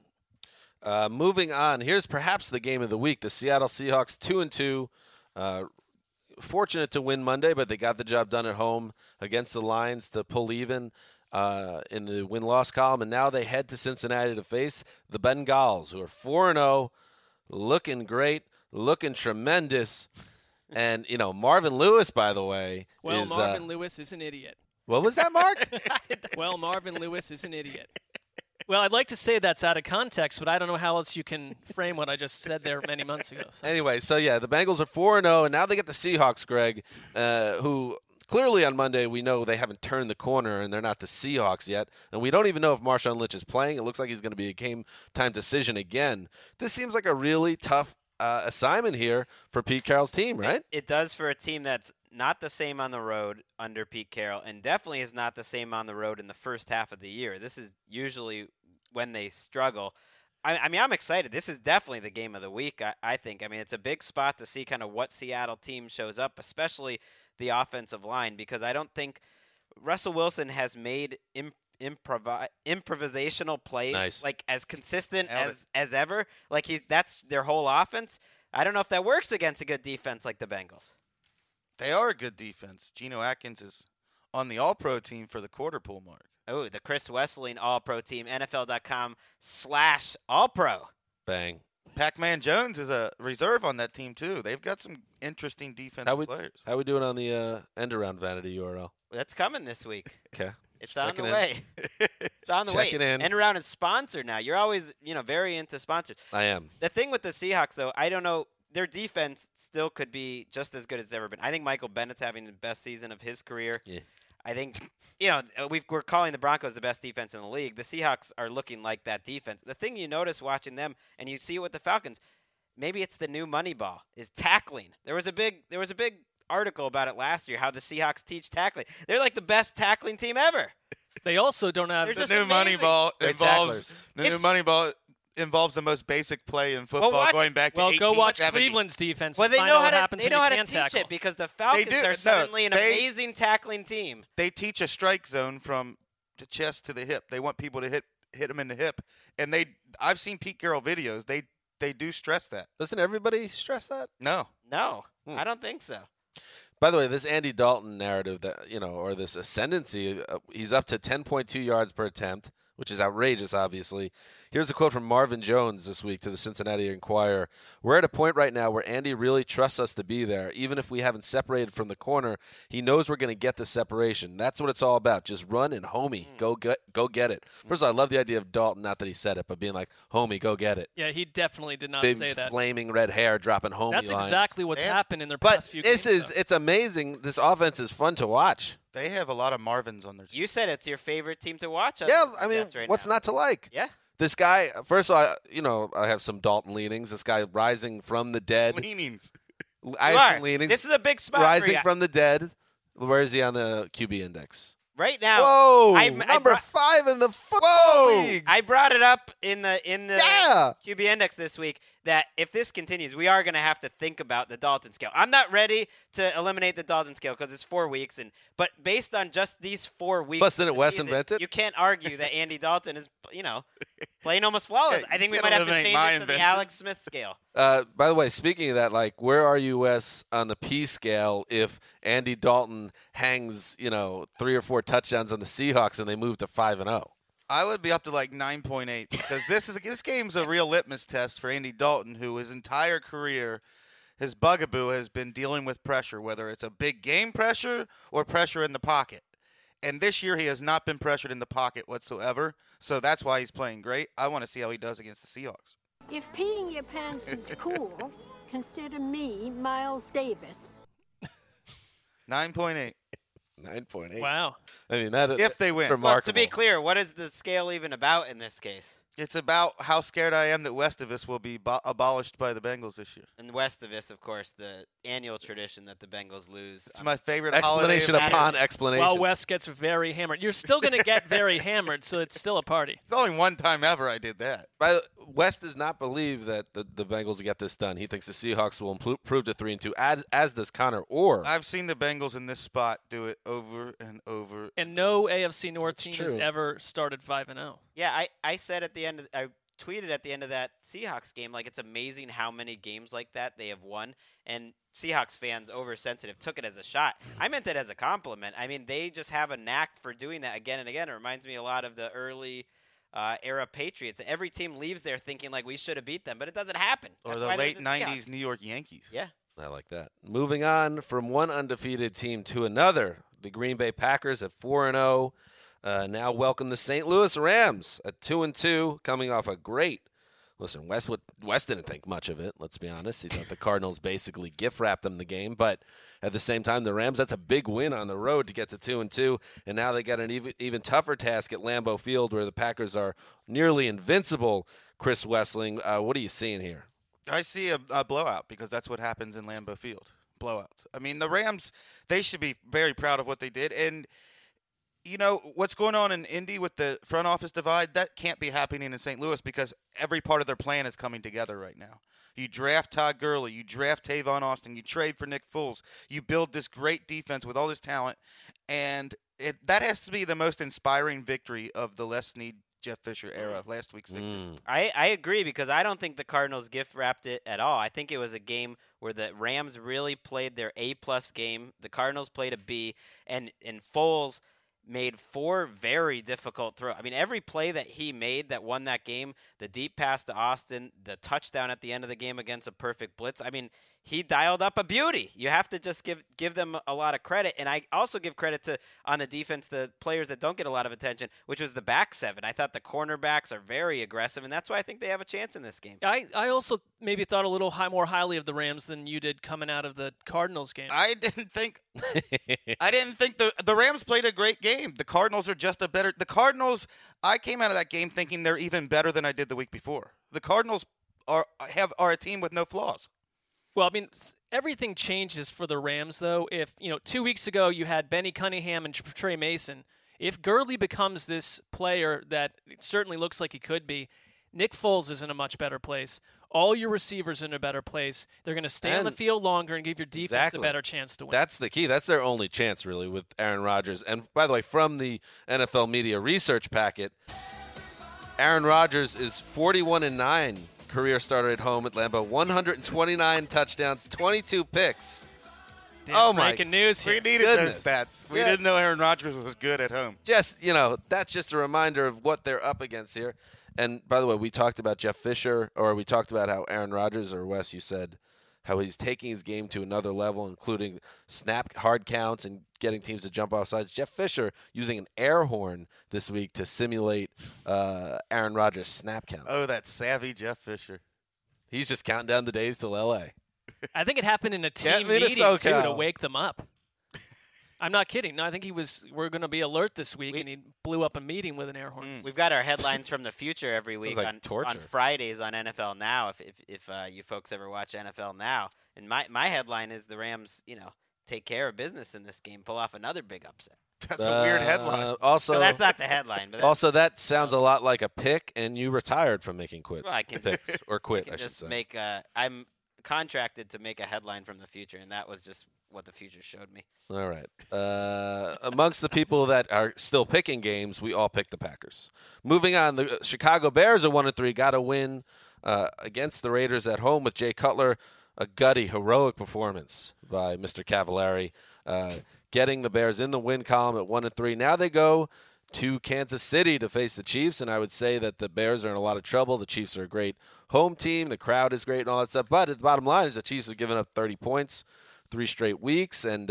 Moving on, here's perhaps the game of the week. The Seattle Seahawks 2-2. Fortunate to win Monday, but they got the job done at home against the Lions to pull even in the win-loss column, and now they head to Cincinnati to face the Bengals, who are 4-0, looking great, looking tremendous. And, Marvin Lewis, by the way, Marvin Lewis is an idiot. What was that, Mark? Well, Marvin Lewis is an idiot. Well, I'd like to say that's out of context, but I don't know how else you can frame what I just said there many months ago. So. Anyway, the Bengals are 4-0, and now they get the Seahawks, Greg, who clearly on Monday we know they haven't turned the corner, and they're not the Seahawks yet. And we don't even know if Marshawn Lynch is playing. It looks like he's going to be a game-time decision again. This seems like a really tough assignment here for Pete Carroll's team, right? It does for a team that's not the same on the road under Pete Carroll, and definitely is not the same on the road in the first half of the year. This is usually when they struggle. I mean, I'm excited. This is definitely the game of the week, I think. I mean, it's a big spot to see kind of what Seattle team shows up, especially the offensive line, because I don't think Russell Wilson has made improvisational plays like as consistent as ever. Like that's their whole offense. I don't know if that works against a good defense like the Bengals. They are a good defense. Geno Atkins is on the All-Pro team for the quarter pool mark. Oh, the Chris Wesseling All-Pro team, NFL.com/All-Pro. Bang. Pac-Man Jones is a reserve on that team, too. They've got some interesting defensive players. How we doing on the end-around vanity URL? That's coming this week. Okay. It's Just on the checking in. way. It's on the way. Checking in. End around is sponsored now. You're always, very into sponsors. I am. The thing with the Seahawks, though, I don't know. Their defense still could be just as good as it's ever been. I think Michael Bennett's having the best season of his career. Yeah. I think, we're calling the Broncos the best defense in the league. The Seahawks are looking like that defense. The thing you notice watching them, and you see it with the Falcons, maybe it's the new Moneyball, is tackling. There was a big article about it last year, how the Seahawks teach tackling. They're like the best tackling team ever. They also don't have They're The just new amazing. Moneyball Great tacklers. involves the most basic play in football going back to Well, go watch 1870. Cleveland's defense. Well, and they find know out how what to happens they when know you how to can't teach tackle. it because the Falcons do. are No, suddenly an they- amazing tackling team. They teach a strike zone from the chest to the hip. They want people to hit them in the hip. And I've seen Pete Carroll videos. They do stress that. Doesn't everybody stress that? No. No, I don't think so. By the way, this Andy Dalton narrative that or this ascendancy, he's up to 10.2 yards per attempt, which is outrageous, obviously. Here's a quote from Marvin Jones this week to the Cincinnati Enquirer. We're at a point right now where Andy really trusts us to be there. Even if we haven't separated from the corner, he knows we're going to get the separation. That's what it's all about. Just run and homie, go get it. First of all, I love the idea of Dalton, not that he said it, but being like, homie, go get it. Yeah, he definitely did not Big say that. flaming red hair dropping homie That's lines. exactly what's Yeah. happened in their But past few games. it's amazing. This offense is fun to watch. They have a lot of Marvins on their team. You said it's your favorite team to watch. Yeah, on the I mean, Jets right what's now. not to like? Yeah. This guy, first of all, I have some Dalton leanings. This guy rising from the dead. Leanings. I You have are. some leanings. This is a big spot for rising you. from the dead. Where is he on the QB index? Right now. Whoa, I number brought- 5 in the football league. I brought it up in the Yeah. QB index this week that if this continues, we are going to have to think about the Dalton scale. I'm not ready to eliminate the Dalton scale because it's 4 weeks, but based on just these 4 weeks, Plus, didn't of the Wes season, invent it? You can't argue that Andy Dalton is, playing almost flawless. Yeah, I think we you might can't have to eliminate change my it to the invention. Alex Smith scale. By the way, speaking of that, where are you, Wes, on the P scale if Andy Dalton hangs, 3 or 4 touchdowns on the Seahawks and they move to 5-0? I would be up to 9.8 because this game's a real litmus test for Andy Dalton, who his entire career, his bugaboo has been dealing with pressure, whether it's a big game pressure or pressure in the pocket. And this year he has not been pressured in the pocket whatsoever, so that's why he's playing great. I want to see how he does against the Seahawks. If peeing your pants is cool, consider me Miles Davis. 9.8. 9.8. Wow. I mean, that is If they win. Well, remarkable. to be clear, what is the scale even about in this case? It's about how scared I am that Westivus will be abolished by the Bengals this year. And west of this, of course, the annual tradition that the Bengals lose. It's my favorite explanation holiday. upon explanation. While Wes gets very hammered. You're still going to get very hammered, so it's still a party. It's only one time ever I did that. Wes does not believe that the Bengals will get this done. He thinks the Seahawks will improve to 3-2, as does Connor Orr. I've seen the Bengals in this spot do it over and over. And no AFC North team has true. ever started 5-0. Yeah, I said at the end, I tweeted at the end of that Seahawks game, it's amazing how many games like that they have won. And Seahawks fans, oversensitive, took it as a shot. I meant it as a compliment. I mean, they just have a knack for doing that again and again. It reminds me a lot of the early era Patriots. Every team leaves there thinking we should have beat them, but it doesn't happen. Or That's the why they're late the 90s Seahawks. New York Yankees. Yeah. I like that. Moving on from one undefeated team to another, the Green Bay Packers at 4-0. Now welcome the St. Louis Rams at 2-2, coming off a great. Listen, Wes didn't think much of it, let's be honest. He thought the Cardinals basically gift-wrapped them the game. But at the same time, the Rams, that's a big win on the road to get to 2-2. And now they got an even tougher task at Lambeau Field where the Packers are nearly invincible. Chris Wessling, what are you seeing here? I see a blowout because that's what happens in Lambeau Field. Blowouts. I mean, the Rams, they should be very proud of what they did. And, what's going on in Indy with the front office divide, that can't be happening in St. Louis because every part of their plan is coming together right now. You draft Todd Gurley. You draft Tavon Austin. You trade for Nick Foles. You build this great defense with all this talent. And that has to be the most inspiring victory of the Les Snead Jeff Fisher era, last week's victory. I agree because I don't think the Cardinals gift-wrapped it at all. I think it was a game where the Rams really played their A-plus game. The Cardinals played a B, and Foles made 4 very difficult throws. I mean, every play that he made that won that game, the deep pass to Austin, the touchdown at the end of the game against a perfect blitz, I mean, he dialed up a beauty. You have to just give them a lot of credit. And I also give credit to, on the defense, the players that don't get a lot of attention, which was the back 7. I thought the cornerbacks are very aggressive, and that's why I think they have a chance in this game. I also maybe thought a little more highly of the Rams than you did coming out of the Cardinals game. I didn't think the Rams played a great game. The Cardinals are just the Cardinals, I came out of that game thinking they're even better than I did the week before. The Cardinals are a team with no flaws. Well, I mean, everything changes for the Rams, though. If, 2 weeks ago you had Benny Cunningham and Trey Mason, if Gurley becomes this player that it certainly looks like he could be, Nick Foles is in a much better place. All your receivers are in a better place. They're going to stay on the field longer and give your defense a better chance to win. That's the key. That's their only chance, really, with Aaron Rodgers. And, by the way, from the NFL Media Research Packet, Aaron Rodgers is 41-9. Career starter at home at Lambeau, 129 touchdowns, 22 picks. Breaking news here. We needed those stats. We didn't know Aaron Rodgers was good at home. Just, that's just a reminder of what they're up against here. And, by the way, we talked about Jeff Fisher, or we talked about how Aaron Rodgers, or Wes, you said, how he's taking his game to another level, including snap hard counts and getting teams to jump off sides. Jeff Fisher using an air horn this week to simulate Aaron Rodgers' snap count. Oh, that savvy Jeff Fisher. He's just counting down the days till L.A. I think it happened in a team meeting, too, to wake them up. I'm not kidding. No, I think we're going to be alert this week, and he blew up a meeting with an air horn. We've got our headlines from the future every week like on Fridays on NFL Now, if you folks ever watch NFL Now. And my headline is the Rams, take care of business in this game, pull off another big upset. That's a weird headline. Also, so that's not the headline. But also, that sounds a lot like a pick, and you retired from making Well, I can picks, or quit, I should just say. I'm contracted to make a headline from the future, and that was just what the future showed me. All right. Amongst the people that are still picking games, we all picked the Packers. Moving on, the Chicago Bears are 1-3. Got to win against the Raiders at home with Jay Cutler. A gutty, heroic performance by Mr. Cavallari, getting the Bears in the win column at 1-3. Now they go to Kansas City to face the Chiefs, and I would say that the Bears are in a lot of trouble. The Chiefs are a great home team. The crowd is great and all that stuff. But the bottom line is the Chiefs have given up 30 points 3 straight weeks. And,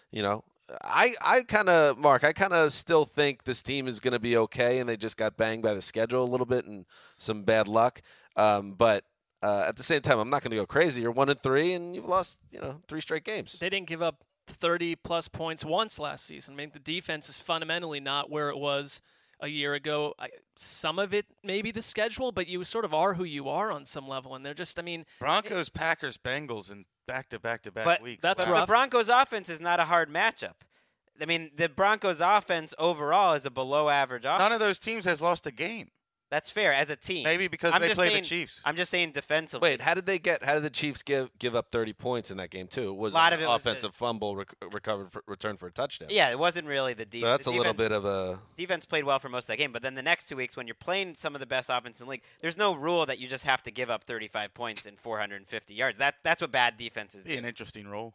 I kind of still think this team is going to be okay, and they just got banged by the schedule a little bit and some bad luck. But at the same time, I'm not going to go crazy. You're 1-3, and you've lost, 3 straight games. They didn't give up 30-plus points once last season. I mean, the defense is fundamentally not where it was a year ago. Some of it may be the schedule, but you sort of are who you are on some level. And they're just, Broncos, Packers, Bengals, and back-to-back weeks. That's but rough. The Broncos offense is not a hard matchup. I mean, the Broncos offense overall is a below-average offense. None of those teams has lost a game. That's fair as a team. Maybe because they play the Chiefs. I'm just saying defensively. Wait, how did the Chiefs give up 30 points in that game too? It was an offensive fumble return for a touchdown. Yeah, it wasn't really the defense. So that's a little bit of a defense played well for most of that game, but then the next 2 weeks when you're playing some of the best offense in the league, there's no rule that you just have to give up 35 points and 450 yards. That's what bad defenses do. An interesting role.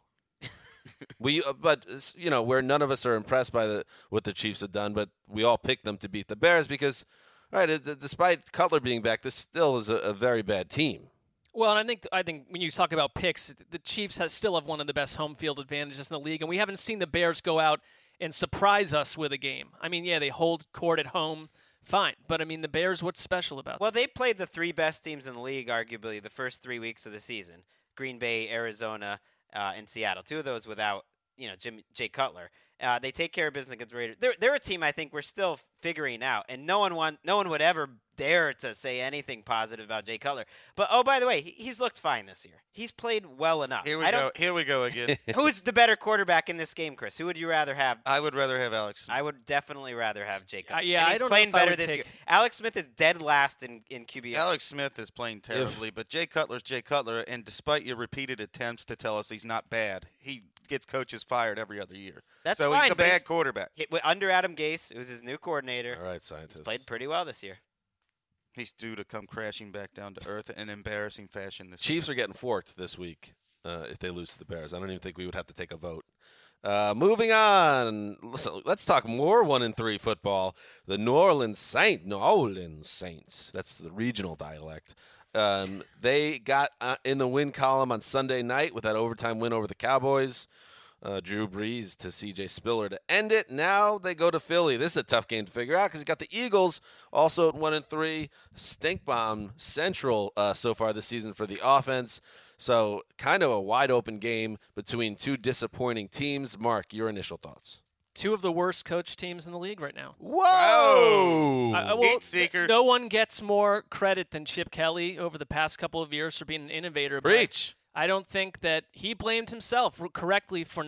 Where none of us are impressed by what the Chiefs have done, but we all picked them to beat the Bears because. Right, despite Cutler being back, this still is a very bad team. Well, and I think when you talk about picks, the Chiefs still have one of the best home field advantages in the league, and we haven't seen the Bears go out and surprise us with a game. I mean, yeah, they hold court at home, fine. But, I mean, the Bears, what's special about them? Well, they played the 3 best teams in the league, arguably, the first 3 weeks of the season. Green Bay, Arizona, and Seattle. 2 of those without, Jay Cutler. They take care of business against the Raiders. They're a team I think we're still figuring out, and no one would ever dare to say anything positive about Jay Cutler. But by the way, he's looked fine this year. He's played well enough. Here we go again. Who's the better quarterback in this game, Chris? Who would you rather have? I would rather have Alex Smith. I would definitely rather have Jay Cutler. Yeah, he's playing better this year. Alex Smith is dead last in QB. Alex Smith is playing terribly, but Jay Cutler's Jay Cutler, and despite your repeated attempts to tell us he's not bad, he gets coaches fired every other year. That's so fine. he's a but bad quarterback. Under Adam Gase, it was his new coordinator. All right, He's scientists. played pretty well this year. He's due to come crashing back down to earth in embarrassing fashion this Chiefs are getting forked this week if they lose to the Bears. I don't even think we would have to take a vote. Moving on, let's talk more 1-3 football. The New Orleans Saints. That's the regional dialect. They got in the win column on Sunday night with that overtime win over the Cowboys. Drew Brees to C.J. Spiller to end it. Now they go to Philly. This is a tough game to figure out because you got the Eagles also at 1-3. Stink bomb central so far this season for the offense. So kind of a wide open game between two disappointing teams. Mark, your initial thoughts? Two of the worst coach teams in the league right now. Whoa! Heat seeker. No one gets more credit than Chip Kelly over the past couple of years for being an innovator. Breach. I don't think that he blamed himself correctly for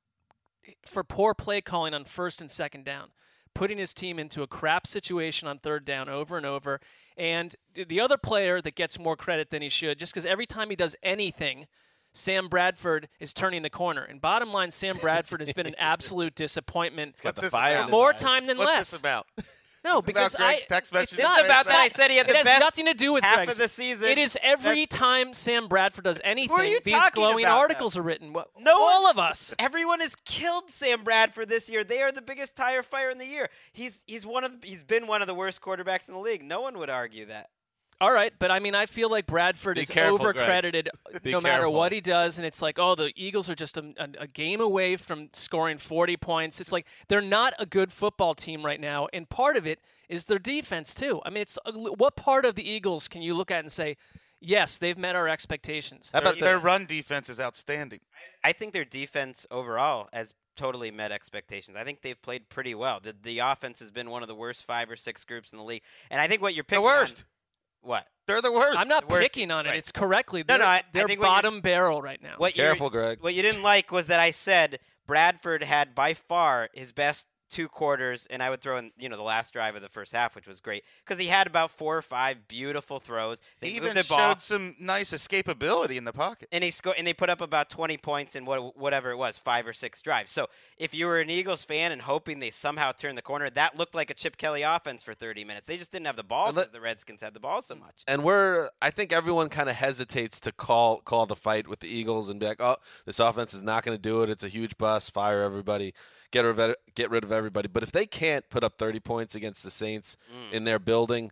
poor play calling on first and second down, putting his team into a crap situation on third down over and over. And the other player that gets more credit than he should, just because every time he does anything, Sam Bradford is turning the corner. And bottom line, Sam Bradford has been an absolute disappointment. Got the this fire about? in More his eyes. time than What's less. this about? No, It's because about Greg's text message. it's not about that I said he had the it has best nothing to do with half Greg's. of the season. It is every time Sam Bradford does anything, are you these talking glowing about, articles are written. No all one- of us. Everyone has killed Sam Bradford this year. They are the biggest tire fire in the year. He's been one of the worst quarterbacks in the league. No one would argue that. All right, but I mean, I feel like Bradford Be is careful, Greg. overcredited Be no matter careful. what he does, and it's like, oh, the Eagles are just a game away from scoring 40 points. It's like they're not a good football team right now, and part of it is their defense too. I mean, it's what part of the Eagles can you look at and say, yes, they've met our expectations? How about Their this? run defense is outstanding. I think their defense overall has totally met expectations. I think they've played pretty well. The offense has been one of the worst 5 or 6 groups in the league, and I think what you're picking The worst. What? They're the worst. I'm not the worst picking on it. right. It's correctly. No, They're, I they're think what you're bottom barrel right now. Careful, Greg. What you didn't like was that I said Bradford had by far his best 2 quarters, and I would throw in the last drive of the first half, which was great because he had about 4 or 5 beautiful throws. They He moved even the ball, showed some nice escapability in the pocket. and they put up about 20 points in whatever it was, 5 or 6 drives. So if you were an Eagles fan and hoping they somehow turned the corner, that looked like a Chip Kelly offense for 30 minutes. They just didn't have the ball because the Redskins had the ball so much. And I think everyone kind of hesitates to call the fight with the Eagles and be like, oh, this offense is not going to do it. It's a huge bust. Fire everybody. Get rid of everybody. But if they can't put up 30 points against the Saints in their building,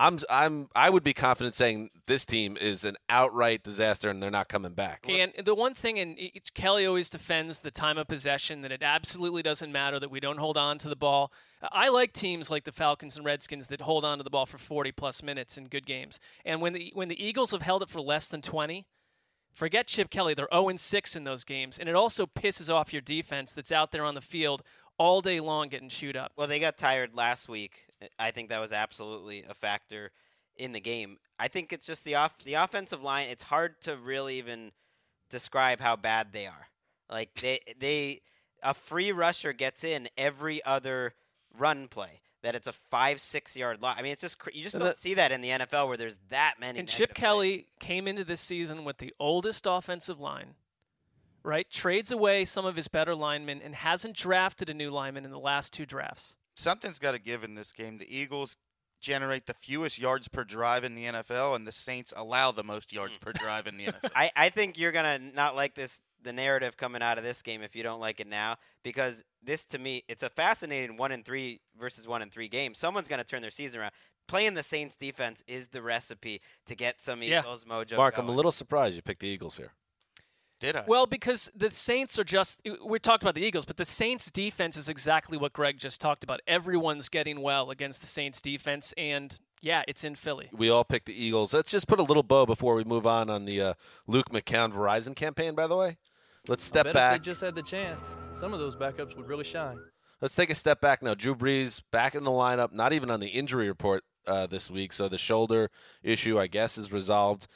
I would be confident saying this team is an outright disaster and they're not coming back. And the one thing, and Kelly always defends the time of possession, that it absolutely doesn't matter that we don't hold on to the ball. I like teams like the Falcons and Redskins that hold on to the ball for 40-plus minutes in good games. And when the Eagles have held it for less than 20, forget Chip Kelly. They're 0-6 in those games. And it also pisses off your defense that's out there on the field all day long getting chewed up. Well, they got tired last week. I think that was absolutely a factor in the game. I think it's just the offensive line. It's hard to really even describe how bad they are. Like they a free rusher gets in every other run play. That it's a 5-6 yard loss. I mean, it's just you just don't see that in the NFL where there's that many. And Chip Kelly came into this season with the oldest offensive line, right? Trades away some of his better linemen and hasn't drafted a new lineman in the last 2 drafts. Something's got to give in this game. The Eagles generate the fewest yards per drive in the NFL, and the Saints allow the most yards per drive in the NFL. I think you're gonna not like the narrative coming out of this game if you don't like it now, because this, to me, it's a fascinating 1-3 versus 1-3 game. Someone's going to turn their season around. Playing the Saints defense is the recipe to get some Eagles mojo Mark, going. I'm a little surprised you picked the Eagles here. Did I? Well, because the Saints are we talked about the Eagles, but the Saints defense is exactly what Greg just talked about. Everyone's getting well against the Saints defense, and yeah, it's in Philly. We all picked the Eagles. Let's just put a little bow before we move on the Luke McCown Verizon campaign, by the way. Let's step back. If they just had the chance, some of those backups would really shine. Let's take a step back now. Drew Brees back in the lineup, not even on the injury report this week. So the shoulder issue, I guess, is resolved.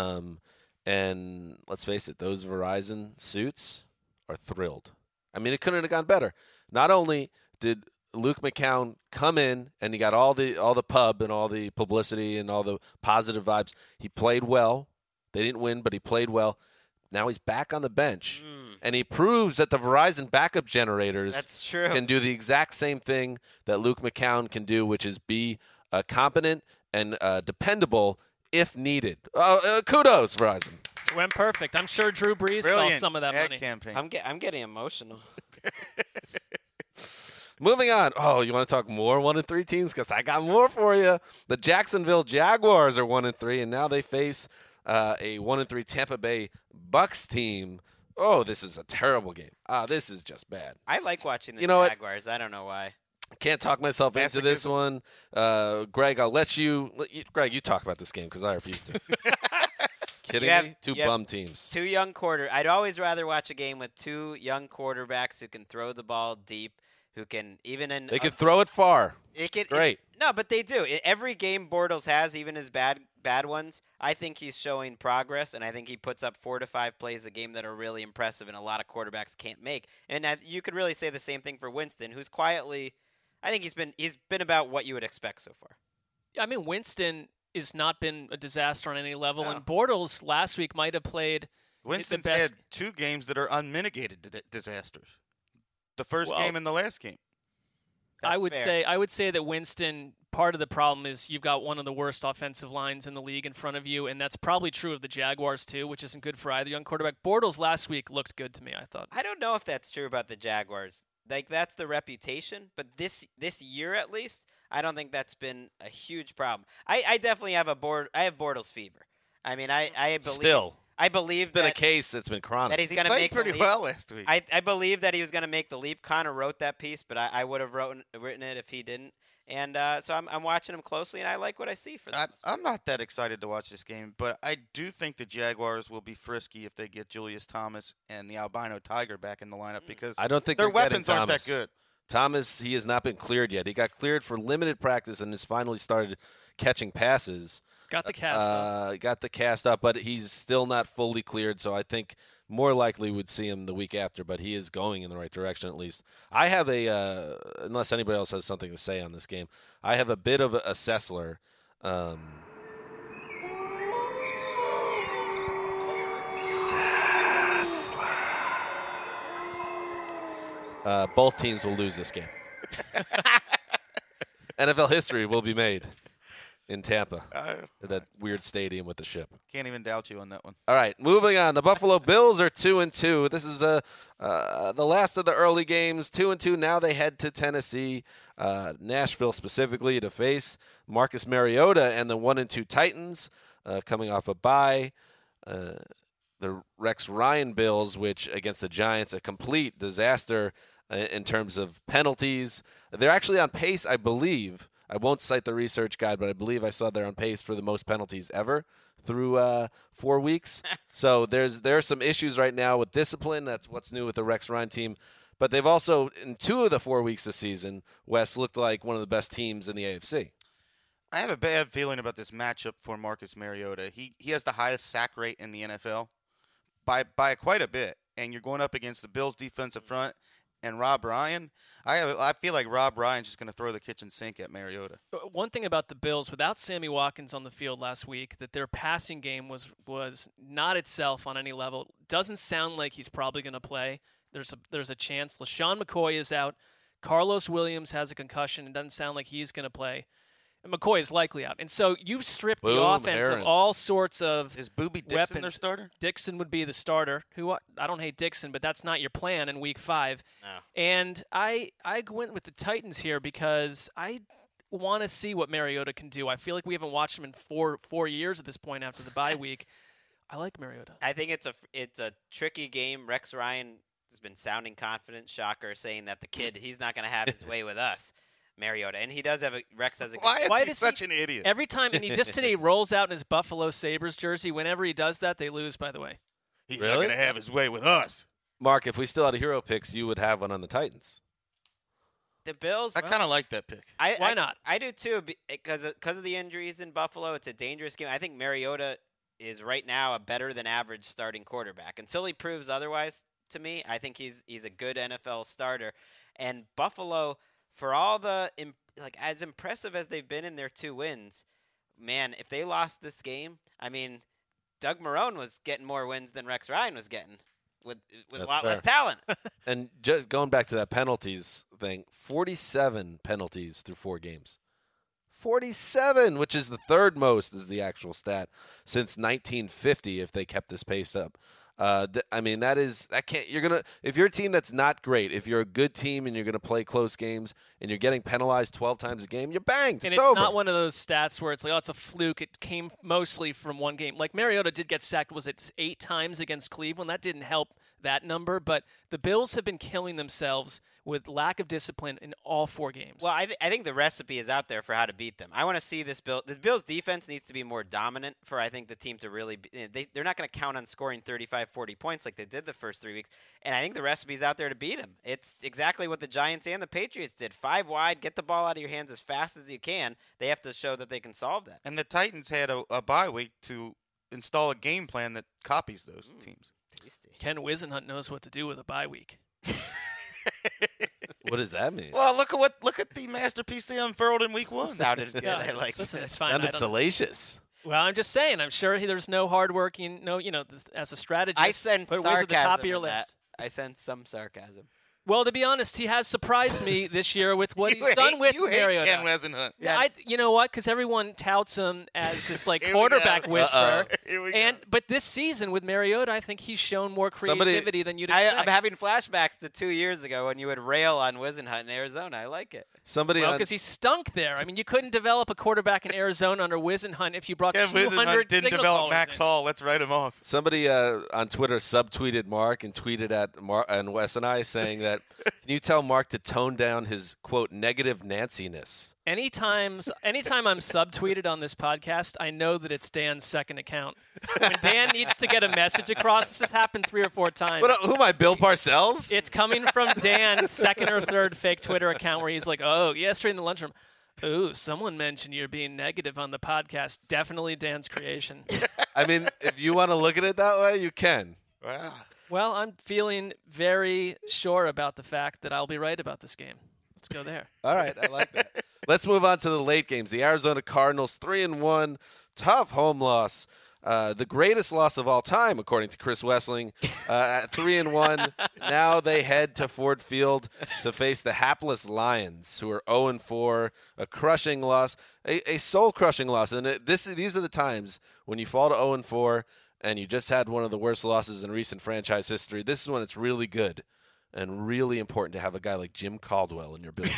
And let's face it, those Verizon suits are thrilled. I mean, it couldn't have gone better. Not only did Luke McCown come in and he got all the pub and all the publicity and all the positive vibes, he played well. They didn't win, but he played well. Now he's back on the bench, and he proves that the Verizon backup generators That's true. can do the exact same thing that Luke McCown can do, which is be competent and dependable if needed. Kudos, Verizon. Went perfect. I'm sure Drew Brees Brilliant saw some of that ad money. campaign. I'm getting emotional. Moving on. Oh, you want to talk more 1-3 teams? Because I got more for you. The Jacksonville Jaguars are 1-3, and now they face a 1-3 Tampa Bay Bucks team. Oh, this is a terrible game. This is just bad. I like watching the You know what? Jaguars. I don't know why. Can't talk myself into this one. Greg, I'll let you. Greg, you talk about this game because I refuse to. Kidding me? Two bum teams. Two young I'd always rather watch a game with two young quarterbacks who can throw the ball deep, who can They can throw it far. Great. No, but they do. Every game Bortles has, even his bad ones, I think he's showing progress, and I think he puts up 4 to 5 plays a game that are really impressive and a lot of quarterbacks can't make. And you could really say the same thing for Winston, who's quietly, I think he's been about what you would expect so far. I mean, Winston has not been a disaster on any level, No. and Bortles last week might have played Winston's the best. had 2 games that are unmitigated disasters. The first game and the last game. I That's would fair. say that Winston, part of the problem is you've got one of the worst offensive lines in the league in front of you, and that's probably true of the Jaguars too, which isn't good for either young quarterback. Bortles last week looked good to me, I thought. I don't know if that's true about the Jaguars. Like, that's the reputation, but this year at least, I don't think that's been a huge problem. I definitely have I have Bortles fever. I mean, I believe Still. I believe It's been that, a case that's been chronic. that he's He going to played make pretty the leap. well last week. I believe that he was going to make the leap. Connor wrote that piece, but I would have written it if he didn't. And so I'm watching him closely, and I like what I see for them. I'm not that excited to watch this game, but I do think the Jaguars will be frisky if they get Julius Thomas and the albino tiger back in the lineup because I don't think their they're getting weapons aren't that Thomas. good. Thomas, he has not been cleared yet. He got cleared for limited practice and has finally started catching passes. Got the cast up. Got the cast up, but he's still not fully cleared, so I think more likely would see him the week after, but he is going in the right direction at least. I have unless anybody else has something to say on this game, I have a bit of a Sessler. Both teams will lose this game. NFL history will be made in Tampa, that weird stadium with the ship. Can't even doubt you on that one. All right, moving on. The Buffalo Bills are 2-2. This is the last of the early games. 2-2. Now they head to Tennessee, Nashville specifically, to face Marcus Mariota and the 1-2 Titans, coming off a bye. The Rex Ryan Bills, which against the Giants, a complete disaster in terms of penalties. They're actually on pace, I believe. I won't cite the research guide, but I believe I saw they're on pace for the most penalties ever through 4 weeks. So there are some issues right now with discipline. That's what's new with the Rex Ryan team. But they've also, in 2 of the 4 weeks this season, Wes looked like one of the best teams in the AFC. I have a bad feeling about this matchup for Marcus Mariota. He has the highest sack rate in the NFL by quite a bit, and you're going up against the Bills' defensive front and Rob Ryan. I feel like Rob Ryan's just going to throw the kitchen sink at Mariota. One thing about the Bills, without Sammy Watkins on the field last week, that their passing game was not itself on any level. Doesn't sound like he's probably going to play. There's a chance. LaShawn McCoy is out. Carlos Williams has a concussion. It doesn't sound like he's going to play. And McCoy is likely out. And so you've stripped the offense of all sorts of Is Boobie Dixon weapons. their starter? Dixon would be the starter. Who I don't hate Dixon, but that's not your plan in Week 5. No. And I went with the Titans here because I want to see what Mariota can do. I feel like we haven't watched him in four years at this point after the bye week. I like Mariota. I think it's a tricky game. Rex Ryan has been sounding confident, shocker, saying that the kid, he's not going to have his way with us, Mariota. And he does have Rex has a Why is he does such an idiot? Every time, and he just today rolls out in his Buffalo Sabres jersey. Whenever he does that, they lose, by the way. He's Really? not going to have his way with us. Mark, if we still had hero picks, you would have one on the Titans. The Bills. I kind of like that pick. Why not? I do too, because of the injuries in Buffalo. It's a dangerous game. I think Mariota is right now a better than average starting quarterback. Until he proves otherwise, to me, I think he's a good NFL starter. And Buffalo, for all the as impressive as they've been in their 2 wins, man, if they lost this game, I mean, Doug Marrone was getting more wins than Rex Ryan was getting with a That's lot fair. less talent. And just going back to that penalties thing, 47 penalties through 4 games. 47, which is the third most, is the actual stat since 1950 if they kept this pace up. If you're a team that's not great, if you're a good team and you're going to play close games and you're getting penalized 12 times a game, you're banged. And it's it's over. not one of those stats where it's like, oh, it's a fluke. It came mostly from one game. Like Mariota did get sacked, was it 8 times against Cleveland? That didn't help that number, but the Bills have been killing themselves with lack of discipline in all 4 games. Well, I think the recipe is out there for how to beat them. I want to see this Bill. The Bills' defense needs to be more dominant for, I think, the team to really they're not going to count on scoring 35, 40 points like they did the first 3 weeks. And I think the recipe is out there to beat them. It's exactly what the Giants and the Patriots did. 5 wide, get the ball out of your hands as fast as you can. They have to show that they can solve that. And the Titans had a bye week to install a game plan that copies those teams. Tasty. Ken Wisenhunt knows what to do with a bye week. What does that mean? Well, look at the masterpiece they unfurled in week 1. Sounded good. Yeah, I like listen, it. it's fine. Sounded I don't- salacious. Well, I'm just saying. I'm sure there's no hardworking, as a strategist. I sense put Wiz sarcasm at the top of your in that. list. I sense some sarcasm. Well, to be honest, he has surprised me this year with what You he's done with you hate Mariota. Ken Wisenhunt. Yeah. You know what? Because everyone touts him as this like Here we quarterback go. whisperer. Here we go. But this season with Mariota, I think he's shown more Somebody- creativity than you'd expect. I'm having flashbacks to 2 years ago when you would rail on Wisenhunt in Arizona. I like it. Somebody Well, on because he stunk there. I mean, you couldn't develop a quarterback in Arizona under Wisenhunt if you brought Ken 200 Wisenhunt didn't signal develop callers Max in. Hall. Let's write him off. Somebody on Twitter subtweeted Mark and tweeted at and Wes and I saying that, can you tell Mark to tone down his, quote, negative Nancy-ness? Anytime I'm subtweeted on this podcast, I know that it's Dan's second account. When Dan needs to get a message across, this has happened 3 or 4 times. Who am I, Bill Parcells? It's coming from Dan's second or third fake Twitter account where he's like, oh, yesterday in the lunchroom, ooh, someone mentioned you're being negative on the podcast. Definitely Dan's creation. I mean, if you want to look at it that way, you can. Wow. Well, I'm feeling very sure about the fact that I'll be right about this game. Let's go there. All right, I like that. Let's move on to the late games. The Arizona Cardinals, 3-1, tough home loss. The greatest loss of all time, according to Chris Wessling, at 3-1. Now they head to Ford Field to face the hapless Lions, who are 0-4, a crushing loss, a soul-crushing loss. And these are the times when you fall to 0-4 and you just had one of the worst losses in recent franchise history. This is when it's really good and really important to have a guy like Jim Caldwell in your building.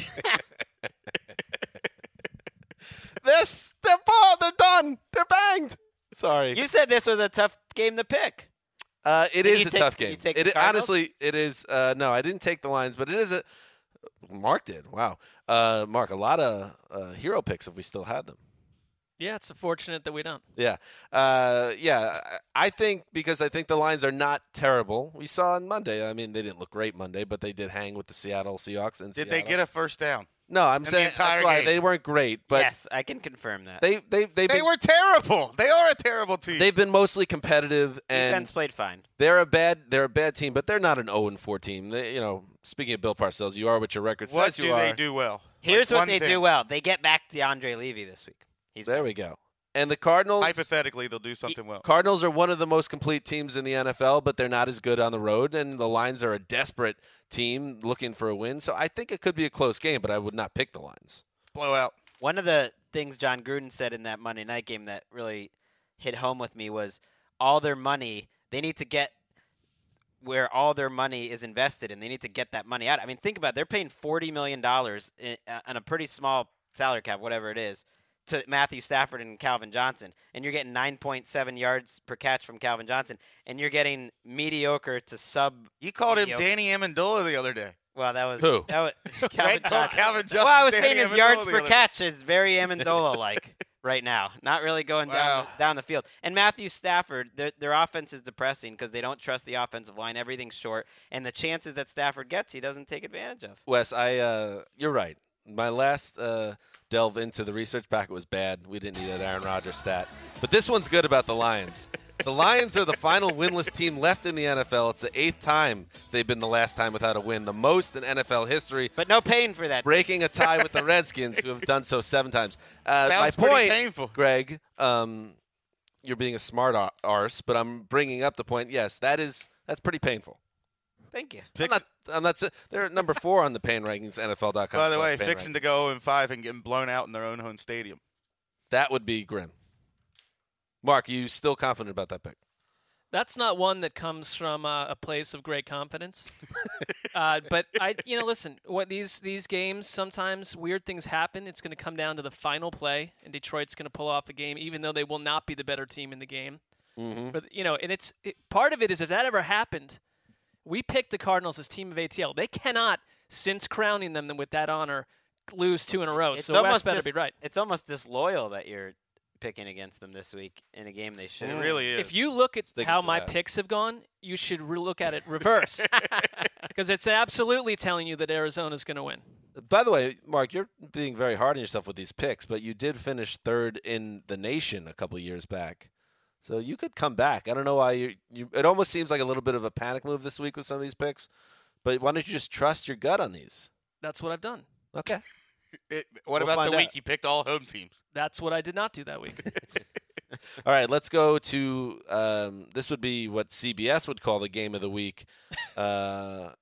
They're done. They're banged. Sorry. You said this was a tough game to pick. It is a tough Did game. you take the Cardinals? Honestly, it is. No, I didn't take the Lions, but it is a. Mark did. Wow. Mark, a lot of hero picks if we still had them. Yeah, it's unfortunate that we don't. Yeah. I think because I think the Lions are not terrible. We saw on Monday. I mean, they didn't look great Monday, but they did hang with the Seattle Seahawks. Did they get a first down? No, I'm the saying entire that's why game? they weren't great. But yes, I can confirm that. they They were terrible. They are a terrible team. They've been mostly competitive, and Defense played fine. they're a bad team, but they're not an 0-4 team. Speaking of Bill Parcells, you are what your record what says do you are. they do well? Here's Like what one they thing. do well. They get back DeAndre Levy this week. There we go. And the Cardinals, Hypothetically, they'll do something well. Cardinals are one of the most complete teams in the NFL, but they're not as good on the road. And the Lions are a desperate team looking for a win. So I think it could be a close game, but I would not pick the Lions. Blowout. One of the things John Gruden said in that Monday night game that really hit home with me was all their money, they need to get where all their money is invested, and they need to get that money out. I mean, think about it. They're paying $40 million on a pretty small salary cap, whatever it is, to Matthew Stafford and Calvin Johnson, and you're getting 9.7 yards per catch from Calvin Johnson, and you're getting mediocre to sub. You called him mediocre. Danny Amendola the other day. Well, that was Who? Calvin Greg called Johnson. Calvin Johnson. Well, I was Danny saying his Amendola yards the per other day. catch is very Amendola-like right now. Not really going Wow. down the field. And Matthew Stafford, their offense is depressing because they don't trust the offensive line. Everything's short, and the chances that Stafford gets, he doesn't take advantage of. Wes, you're right. My last delve into the research packet was bad. We didn't need an Aaron Rodgers stat. But this one's good about the Lions. The Lions are the final winless team left in the NFL. It's the 8th time they've been the last time without a win, the most in NFL history, But no pain for that. breaking a tie with the Redskins, who have done so 7 times. My Sounds pretty point, painful. Greg, you're being a smart arse, but I'm bringing up the point. Yes, that's pretty painful. Thank you. I'm not. They're at number 4 on the pain rankings. NFL.com. By the way, fixing to go 0-5 and getting blown out in their own home stadium. That would be grim. Mark, you still confident about that pick? That's not one that comes from a place of great confidence. But listen. What these games, sometimes weird things happen. It's going to come down to the final play, and Detroit's going to pull off a game, even though they will not be the better team in the game. Mm-hmm. But and part of it is if that ever happened, we picked the Cardinals as team of ATL. They cannot, since crowning them with that honor, lose 2 in a row. So Wes better be right. It's almost disloyal that you're picking against them this week in a game they should. It really is. If you look at how my picks have gone, you should look at it reverse. Because it's absolutely telling you that Arizona's going to win. By the way, Mark, you're being very hard on yourself with these picks, but you did finish 3rd in the nation a couple of years back. So you could come back. I don't know why you. It almost seems like a little bit of a panic move this week with some of these picks, but why don't you just trust your gut on these? That's what I've done. Okay. What We'll about the find week out. you picked all home teams? That's what I did not do that week. All right, let's go to this would be what CBS would call the game of the week. The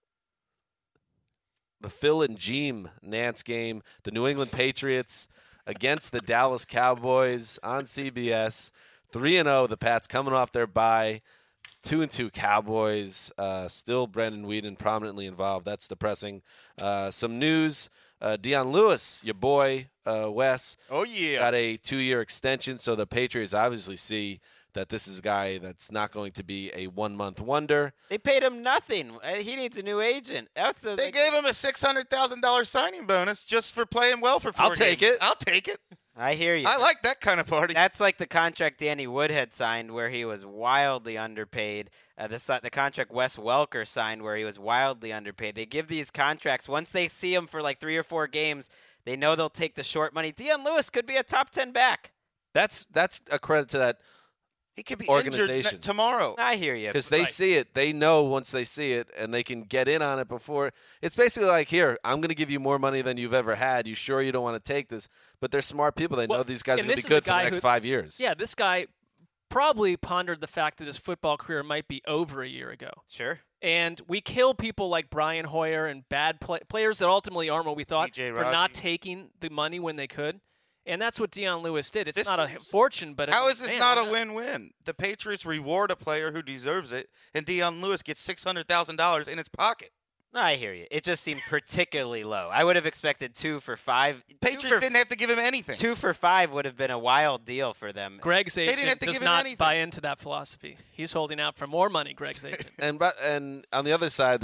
Phil and Jeem Nance game, the New England Patriots against the Dallas Cowboys on CBS. 3-0, the Pats coming off their bye. 2-2 Cowboys. Still Brendan Whedon prominently involved. That's depressing. Some news. Dion Lewis, your boy, Wes. Oh, yeah. Got a 2-year extension, so the Patriots obviously see that this is a guy that's not going to be a 1-month wonder. They paid him nothing. He needs a new agent. They gave him a $600,000 signing bonus just for playing well for 4 I'll take games. it. I'll take it. I hear you. I like that kind of party. That's like the contract Danny Woodhead signed where he was wildly underpaid. The contract Wes Welker signed where he was wildly underpaid. They give these contracts. Once they see him for like 3 or 4 games, they know they'll take the short money. Dion Lewis could be a top 10 back. That's a credit to that he could be organization injured tomorrow. I hear you. because they see it. They know once they see it, and they can get in on it before. It's basically like, here, I'm going to give you more money than you've ever had. You sure you don't want to take this? But they're smart people. They know these guys are going to be good for the next 5 years. Yeah, this guy probably pondered the fact that his football career might be over a year ago. Sure. And we kill people like Brian Hoyer and bad players that ultimately aren't what we thought for not taking the money when they could. And that's what Dion Lewis did. It's not a fortune, but how is this not a win-win? The Patriots reward a player who deserves it, and Dion Lewis gets $600,000 in his pocket. No, I hear you. It just seemed particularly low. I would have expected 2 for 5. Patriots didn't have to give him anything. 2 for 5 would have been a wild deal for them. Greg's agent does not buy into that philosophy. He's holding out for more money, Greg's agent. And on the other side,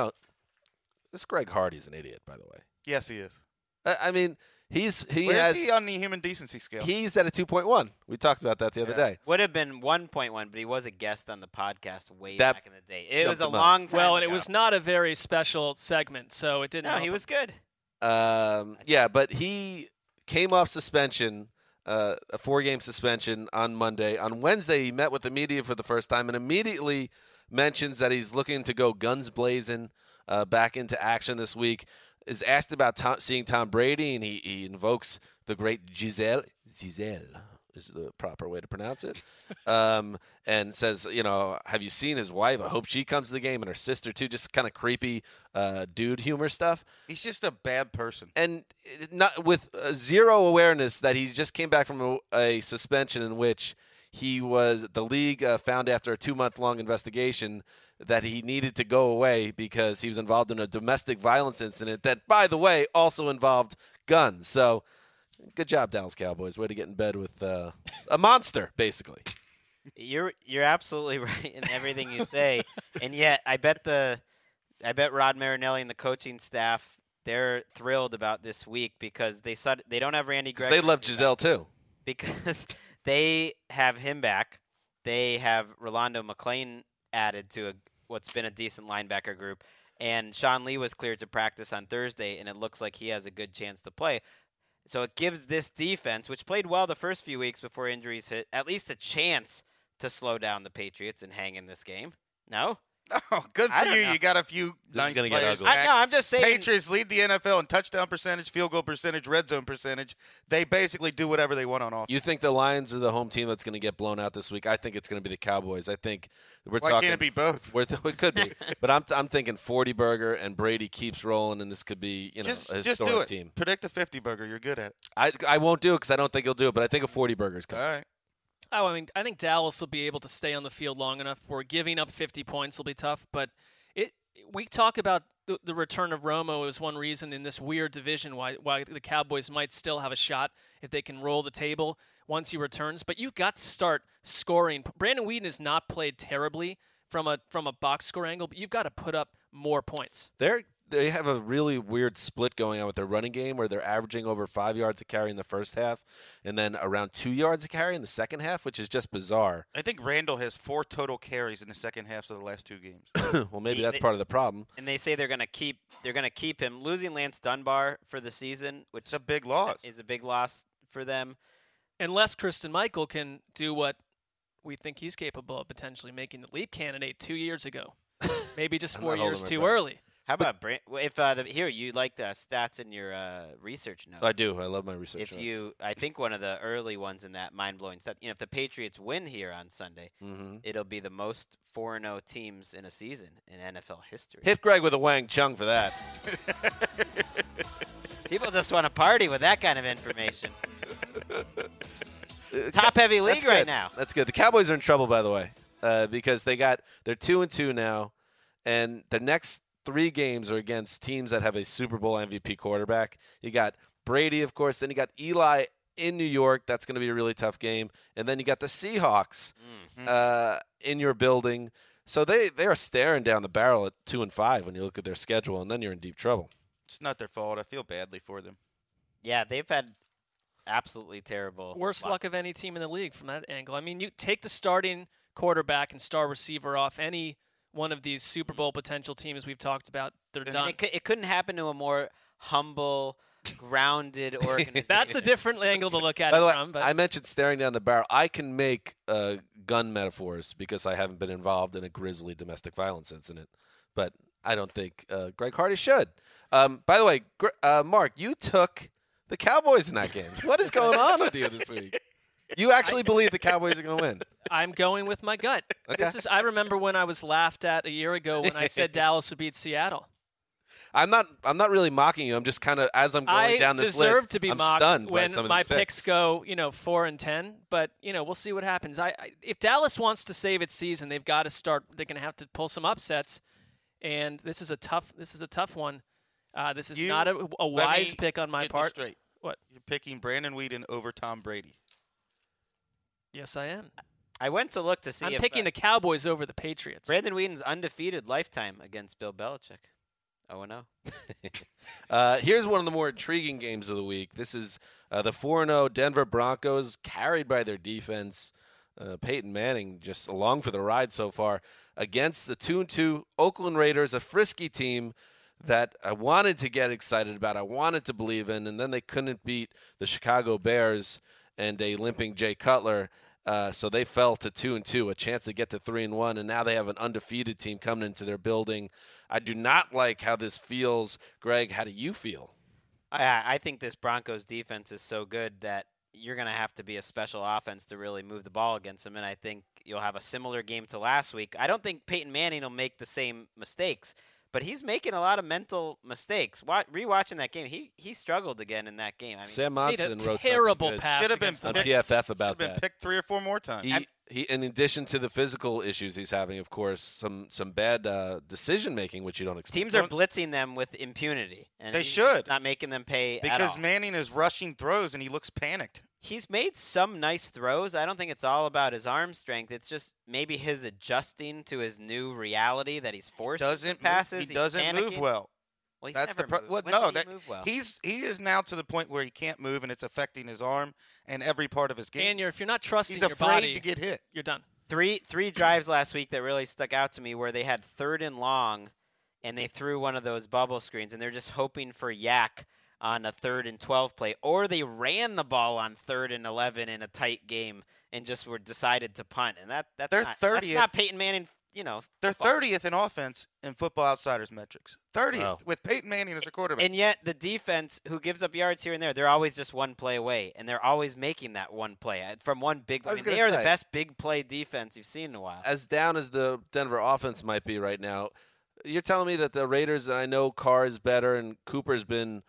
this Greg Hardy's an idiot, by the way. Yes, he is. I mean, Where's he on the human decency scale? He's at a 2.1. We talked about that the other day. Would have been 1.1, but he was a guest on the podcast way back in the day. It was a jumped him long time Well, and ago. it was not a very special segment, so it didn't No, help he him. was good. Yeah, but he came off suspension, a 4-game suspension on Monday. On Wednesday, he met with the media for the first time and immediately mentions that he's looking to go guns blazing back into action this week. Is asked about seeing Tom Brady, and he invokes the great Giselle is the proper way to pronounce it, and says, have you seen his wife? I hope she comes to the game, and her sister too. Just kind of creepy dude humor stuff. He's just a bad person, and not with zero awareness that he just came back from a suspension in which the league found after a 2-month-long investigation that he needed to go away because he was involved in a domestic violence incident that, by the way, also involved guns. So, good job, Dallas Cowboys. Way to get in bed with a monster, basically. You're absolutely right in everything you say, and yet I bet Rod Marinelli and the coaching staff, they're thrilled about this week because they don't have Randy Gregory. They love Giselle too because they have him back. They have Rolando McClain added to what's been a decent linebacker group. And Sean Lee was cleared to practice on Thursday, and it looks like he has a good chance to play. So it gives this defense, which played well the first few weeks before injuries hit, at least a chance to slow down the Patriots and hang in this game. No? Oh, good I for don't you. know. You got a few This is nice gonna get players ugly. back. I'm just saying. Patriots lead the NFL in touchdown percentage, field goal percentage, red zone percentage. They basically do whatever they want on offense. You think the Lions are the home team that's going to get blown out this week? I think it's going to be the Cowboys. I think we're Why talking. can't it be both? It could be, but I'm thinking 40 burger and Brady keeps rolling, and this could be a Just historic do it. team. Predict a 50 burger. You're good at it. I won't do it because I don't think he'll do it, but I think a 40 burger is All coming. right. Oh, I mean, I think Dallas will be able to stay on the field long enough where giving up 50 points will be tough. But we talk about the return of Romo as one reason in this weird division why the Cowboys might still have a shot if they can roll the table once he returns. But you've got to start scoring. Brandon Weeden has not played terribly from a box score angle, but you've got to put up more points. They have a really weird split going on with their running game where they're averaging over 5 yards a carry in the first half and then around 2 yards a carry in the second half, which is just bizarre. I think Randall has 4 total carries in the second halves of the last 2 games. Well, maybe that's part of the problem. And they say they're going to keep him. Losing Lance Dunbar for the season, which It's a big loss. is a big loss for them. Unless Kristen Michael can do what we think he's capable of potentially making the leap candidate 2 years ago. Maybe just I'm 4 not years holding my too breath. early. How about if here you like the stats in your research notes? I do. I love my research. I think one of the early ones in that mind-blowing stat. If the Patriots win here on Sunday, it'll be the most 4-0 teams in a season in NFL history. Hit Greg with a Wang Chung for that. People just want to party with that kind of information. Top-heavy league That's right good. now. That's good. The Cowboys are in trouble, by the way, because they're 2-2 now, and the next 3 games are against teams that have a Super Bowl MVP quarterback. You got Brady, of course. Then you got Eli in New York. That's going to be a really tough game. And then you got the Seahawks in your building. So they are staring down the barrel at 2-5 when you look at their schedule, and then you're in deep trouble. It's not their fault. I feel badly for them. Yeah, they've had absolutely terrible. Worst luck of any team in the league from that angle. I mean, you take the starting quarterback and star receiver off any one of these Super Bowl potential teams we've talked about, they're done. It couldn't happen to a more humble, grounded organization. That's a different angle to look at By it the way, from. But I mentioned staring down the barrel. I can make gun metaphors because I haven't been involved in a grisly domestic violence incident, but I don't think Greg Hardy should. By the way, Mark, you took the Cowboys in that game. What is going on with you this week? You actually believe the Cowboys are going to win? I'm going with my gut. Okay. I remember when I was laughed at a year ago when I said Dallas would beat Seattle. I'm not really mocking you. I'm just kind of, as I'm going down this list, I deserve to be I'm mocked stunned by when some of my these picks go, 4-10. But we'll see what happens. If Dallas wants to save its season, they've got to start. They're going to have to pull some upsets, and this is a tough one. This is not a wise pick on my part. Straight. What? You're picking Brandon Weeden over Tom Brady. Yes, I am. I went to look to see I'm if picking the Cowboys over the Patriots. Brandon Weeden's undefeated lifetime against Bill Belichick. 0-0. Here's one of the more intriguing games of the week. This is the 4-0 Denver Broncos, carried by their defense. Peyton Manning just along for the ride so far against the 2-2 Oakland Raiders, a frisky team that I wanted to get excited about, I wanted to believe in, and then they couldn't beat the Chicago Bears and a limping Jay Cutler. So they fell to 2-2, a chance to get to 3-1, and now they have an undefeated team coming into their building. I do not like how this feels. Greg, how do you feel? I think this Broncos defense is so good that you're going to have to be a special offense to really move the ball against them, and I think you'll have a similar game to last week. I don't think Peyton Manning will make the same mistakes, but he's making a lot of mental mistakes. Rewatching that game, he struggled again in that game. I mean, Sam Monson wrote terrible something good pass. Should have been against on the PFF about Should have been picked 3 or 4 more times. He, in addition to the physical issues he's having, of course, some bad decision making, which you don't expect. teams are blitzing them with impunity, and They he's should. not making them pay at Because all. Manning is rushing throws and he looks panicked. He's made some nice throws. I don't think it's all about his arm strength. It's just maybe his adjusting to his new reality that he's forced passes. He doesn't move well. Well, he's That's never the moved. When no. did he move well? He is now to the point where he can't move and it's affecting his arm and every part of his game. And if you're not trusting He's your afraid body, to get hit. you're done. Three drives last week that really stuck out to me where they had 3rd and long, and they threw one of those bubble screens, and they're just hoping for yak on a 3rd and 12 play, or they ran the ball on 3rd and 11 in a tight game and just decided to punt, and that's not Peyton Manning They're 30th in offense in Football Outsiders metrics. 30th with Peyton Manning as their quarterback. And yet the defense, who gives up yards here and there, they're always just one play away, and they're always making that one play from one big play. They are the best big play defense you've seen in a while. As down as the Denver offense might be right now, you're telling me that the Raiders, and I know Carr is better and Cooper's been,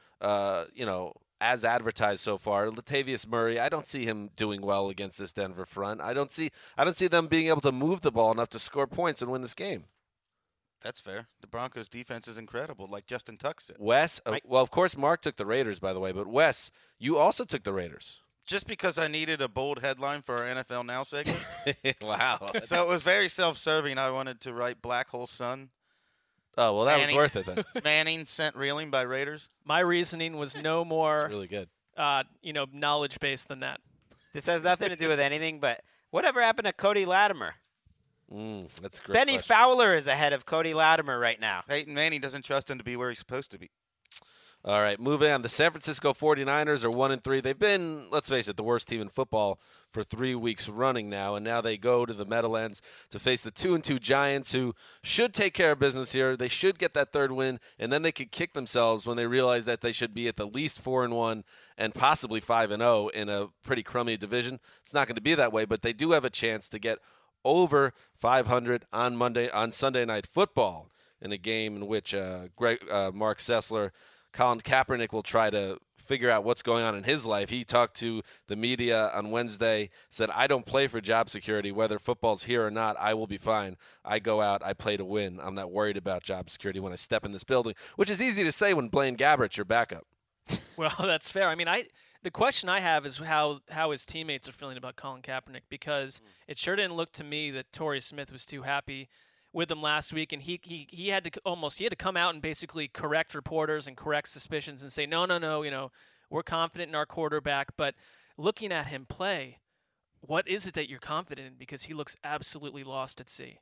as advertised so far. Latavius Murray, I don't see him doing well against this Denver front. I don't see them being able to move the ball enough to score points and win this game. That's fair. The Broncos' defense is incredible, like Justin Tuck said. Wes, well, of course, Mark took the Raiders, by the way, but Wes, you also took the Raiders. Just because I needed a bold headline for our NFL Now segment. Wow. So it was very self-serving. I wanted to write Black Hole Sun. Oh, well, that was worth it then. Manning sent reeling by Raiders. My reasoning was no more That's really good. Knowledge-based than that. This has nothing to do with anything, but whatever happened to Cody Latimer? That's a great Benny question. Fowler is ahead of Cody Latimer right now. Peyton Manning doesn't trust him to be where he's supposed to be. All right, moving on. The San Francisco 49ers are 1-3. They've been, let's face it, the worst team in football for 3 weeks running now, and now they go to the Meadowlands to face the 2-2 Giants, who should take care of business here. They should get that third win, and then they could kick themselves when they realize that they should be at the least 4-1 and possibly 5-0 in a pretty crummy division. It's not going to be that way, but they do have a chance to get over 500 on Sunday Night Football in a game in which Mark Sessler, Colin Kaepernick will try to figure out what's going on in his life. He talked to the media on Wednesday, said, I don't play for job security. Whether football's here or not, I will be fine. I go out, I play to win. I'm not worried about job security when I step in this building, which is easy to say when Blaine Gabbert's your backup. Well, that's fair. I mean, the question I have is how his teammates are feeling about Colin Kaepernick, because it sure didn't look to me that Torrey Smith was too happy with him last week, and he had to come out and basically correct reporters and correct suspicions and say no, we're confident in our quarterback. But looking at him play, what is it that you're confident in? Because he looks absolutely lost at sea.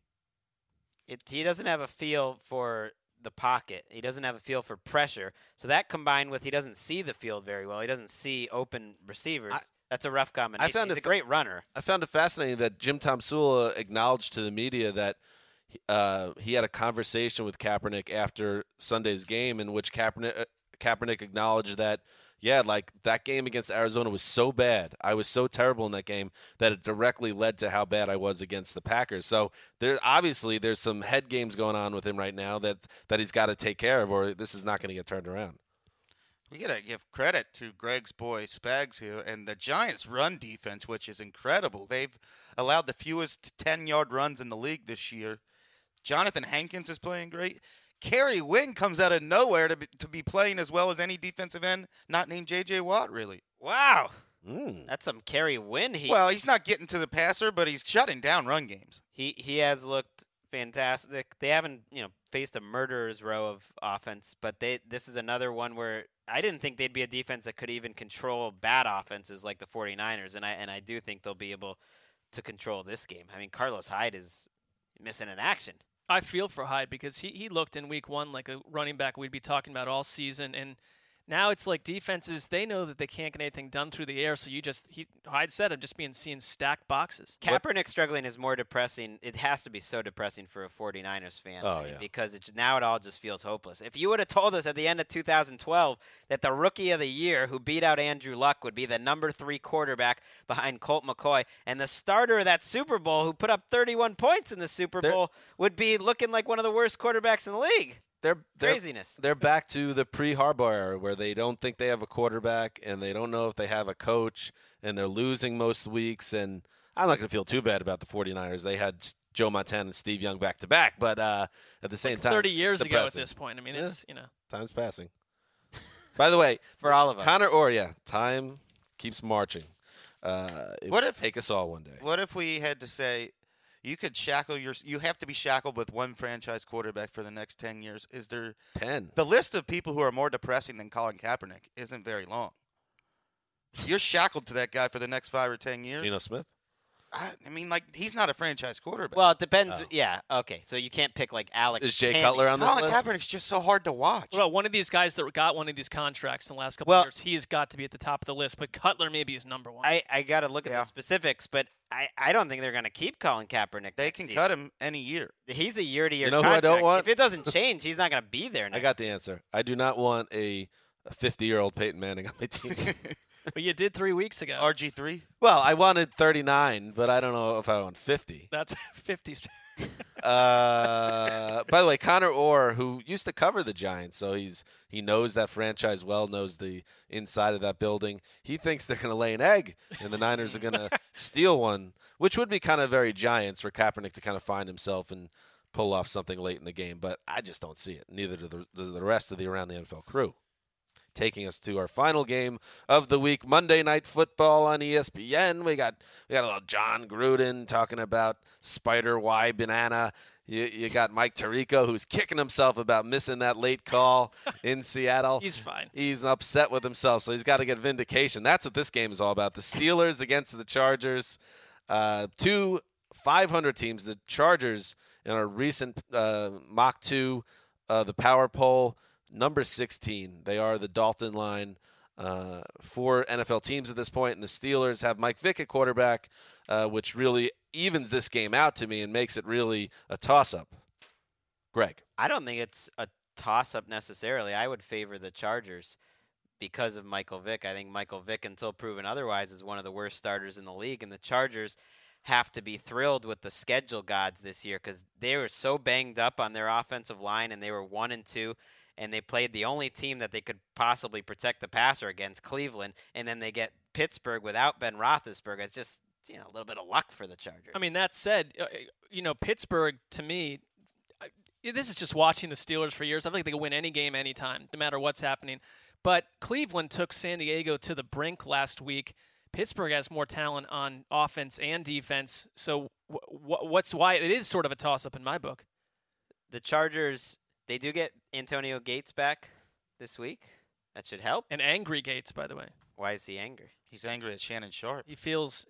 He doesn't have a feel for the pocket. He doesn't have a feel for pressure. So that combined with he doesn't see the field very well. He doesn't see open receivers. That's a rough combination. He's a great runner. I found it fascinating that Jim Tomsula acknowledged to the media that he had a conversation with Kaepernick after Sunday's game in which Kaepernick acknowledged that, that game against Arizona was so bad. I was so terrible in that game that it directly led to how bad I was against the Packers. So there's some head games going on with him right now that he's got to take care of, or this is not going to get turned around. We got to give credit to Greg's boy Spags here and the Giants' run defense, which is incredible. They've allowed the fewest 10-yard runs in the league this year. Jonathan Hankins is playing great. Kerry Wynn comes out of nowhere to be playing as well as any defensive end not named J.J. Watt, really. Wow. That's some Kerry Wynn heat. Well, he's not getting to the passer, but he's shutting down run games. He has looked fantastic. They haven't, faced a murderer's row of offense, but this is another one where I didn't think they'd be a defense that could even control bad offenses like the 49ers, and I do think they'll be able to control this game. I mean, Carlos Hyde is missing in action. I feel for Hyde because he looked in week one like a running back we'd be talking about all season, and now it's like defenses, they know that they can't get anything done through the air, so Hyde said, I'm just seeing stacked boxes. Kaepernick struggling is more depressing. It has to be so depressing for a 49ers fan because now it all just feels hopeless. If you would have told us at the end of 2012 that the rookie of the year who beat out Andrew Luck would be the number 3 quarterback behind Colt McCoy, and the starter of that Super Bowl who put up 31 points in the Super Bowl would be looking like one of the worst quarterbacks in the league. Craziness. They're back to the pre-Harbaugh era where they don't think they have a quarterback and they don't know if they have a coach, and they're losing most weeks. And I'm not going to feel too bad about the 49ers. They had Joe Montana and Steve Young back-to-back, but at the same time, 30 years ago at this point. I mean, it's, time's passing. By the way, for all of us. Connor Orr, time keeps marching. What if take us all one day? What if we had to say, you have to be shackled with one franchise quarterback for the next 10 years. Is there 10? The list of people who are more depressing than Colin Kaepernick isn't very long. You're shackled to that guy for the next 5 or 10 years. Geno Smith? I mean, like, he's not a franchise quarterback. Well, it depends. Oh. Yeah, okay. So you can't pick like Alex. Is Jay Tandy. Cutler on this Colin list? Kaepernick's just so hard to watch. Well, one of these guys that got one of these contracts in the last couple Well- of years, he's got to be at the top of the list. But Cutler maybe is number one. I got to look at Yeah. the specifics, but I don't think they're going to keep Colin Kaepernick. They next can season. cut him any year. He's a year-to-year You know who I contract. don't want? If it doesn't change, he's not going to be there. I Next got the answer. I do not want a 50-year-old Peyton Manning on my team. But you did 3 weeks ago. RG3. Well, I wanted 39, but I don't know if I want 50. That's 50s. By the way, Connor Orr, who used to cover the Giants, so he knows that franchise well, knows the inside of that building. He thinks they're going to lay an egg, and the Niners are going to steal one, which would be kind of very Giants for Kaepernick to kind of find himself and pull off something late in the game. But I just don't see it. Neither do the rest of the Around the NFL crew. Taking us to our final game of the week, Monday Night Football on ESPN. We got a little John Gruden talking about Spider Y Banana. You got Mike Tirico, who's kicking himself about missing that late call in Seattle. He's fine. He's upset with himself, so he's got to get vindication. That's what this game is all about. The Steelers against the Chargers. Two 500 teams. The Chargers in our recent mock 2, the power poll, number 16. They are the Dalton line for NFL teams at this point, and the Steelers have Mike Vick at quarterback, which really evens this game out to me and makes it really a toss-up. Greg. I don't think it's a toss-up necessarily. I would favor the Chargers because of Michael Vick. I think Michael Vick, until proven otherwise, is one of the worst starters in the league, and the Chargers have to be thrilled with the schedule gods this year because they were so banged up on their offensive line, and they were 1-2. And they played the only team that they could possibly protect the passer against, Cleveland, and then they get Pittsburgh without Ben Roethlisberger. It's just a little bit of luck for the Chargers. I mean, that said, Pittsburgh, to me, this is just watching the Steelers for years. I think they can win any game anytime, no matter what's happening. But Cleveland took San Diego to the brink last week. Pittsburgh has more talent on offense and defense. So what's why it is sort of a toss-up in my book. The Chargers, they do get Antonio Gates back this week. That should help. And angry Gates, by the way. Why is he angry? He's angry at Shannon Sharp. He feels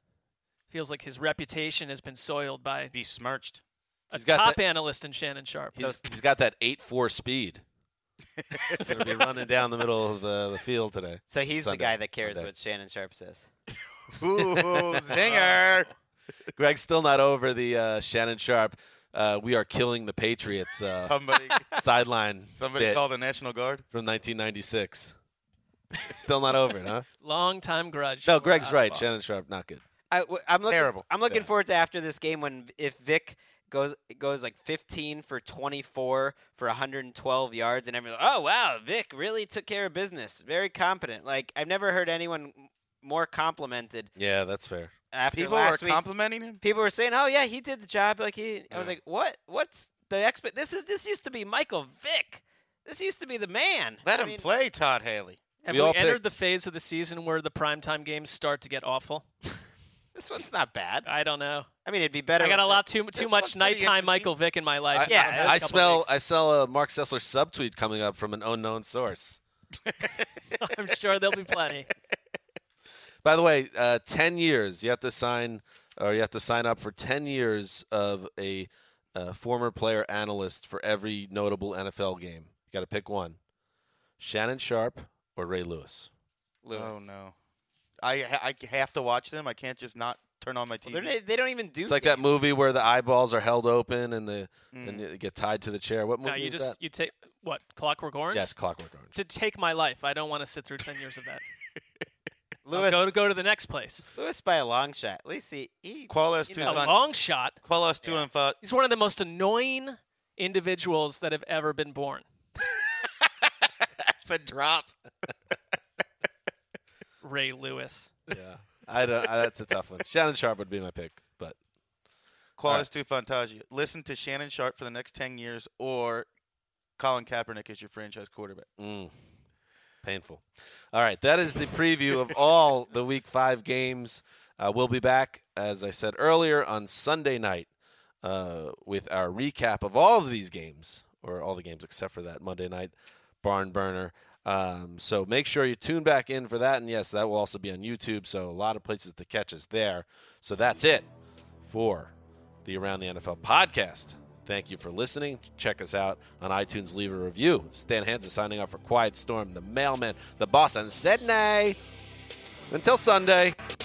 like his reputation has been soiled by Besmirched. a top analyst in Shannon Sharp. He's got that 8.4 speed. He's going to be running down the middle of the field today. So he's Sunday. the guy that cares Monday. what Shannon Sharp says. Ooh, zinger. Greg's still not over the Shannon Sharp. We are killing the Patriots sideline. Somebody bit called the National Guard from 1996. Still not over it, huh? Long time grudge. No, Greg's Out of right. Boston. Shannon Sharp, not good. I'm looking. Terrible. I'm looking Yeah. forward to after this game if Vic goes like 15 for 24 for 112 yards, and everyone's like, oh wow, Vic really took care of business. Very competent. Like I've never heard anyone more complimented. Yeah, that's fair. After People are last week, complimenting him. people were saying, "Oh yeah, he did the job." Like I was like, "What? What's the expert? This used to be Michael Vick. This used to be the man. Let I him mean, play, Todd Haley. Have We we all entered picked. the phase of the season where the primetime games start to get awful? This one's not bad. I don't know. I mean, it'd be better. I got a with lot the- too one's much pretty nighttime interesting. Michael Vick in my life. Yeah, the past I couple weeks. smell a Mark Sessler subtweet coming up from an unknown source. I'm sure there'll be plenty. By the way, 10 years. You have to sign up for 10 years of a former player analyst for every notable NFL game. You got to pick one: Shannon Sharp or Ray Lewis. Lewis. Oh no, I have to watch them. I can't just not turn on my TV. Well, they don't even do. It's like that games. movie where the eyeballs are held open and and you get tied to the chair. What movie No, is that? you take what? Clockwork Orange? Yes, Clockwork Orange. To take my life. I don't want to sit through 10 years of that. Lewis. Go to the next place. Lewis by a long shot. At least he Qualos you two know, A long shot. Qualos two and five. He's one of the most annoying individuals that have ever been born. That's a drop. Ray Lewis. Yeah, I don't. That's a tough one. Shannon Sharp would be my pick, but Qualos two Fantasia. Listen to Shannon Sharp for the next 10 years, or Colin Kaepernick is your franchise quarterback. painful. All right, that is the preview of all the Week 5 games. We'll be back, as I said earlier, on Sunday night with our recap of all of these games, or all the games except for that Monday night barn burner. So make sure you tune back in for that. And, yes, that will also be on YouTube, so a lot of places to catch us there. So that's it for the Around the NFL podcast. Thank you for listening. Check us out on iTunes. Leave a review. Stan Hansa signing off for Quiet Storm, the mailman, the boss, and Sydney. Until Sunday.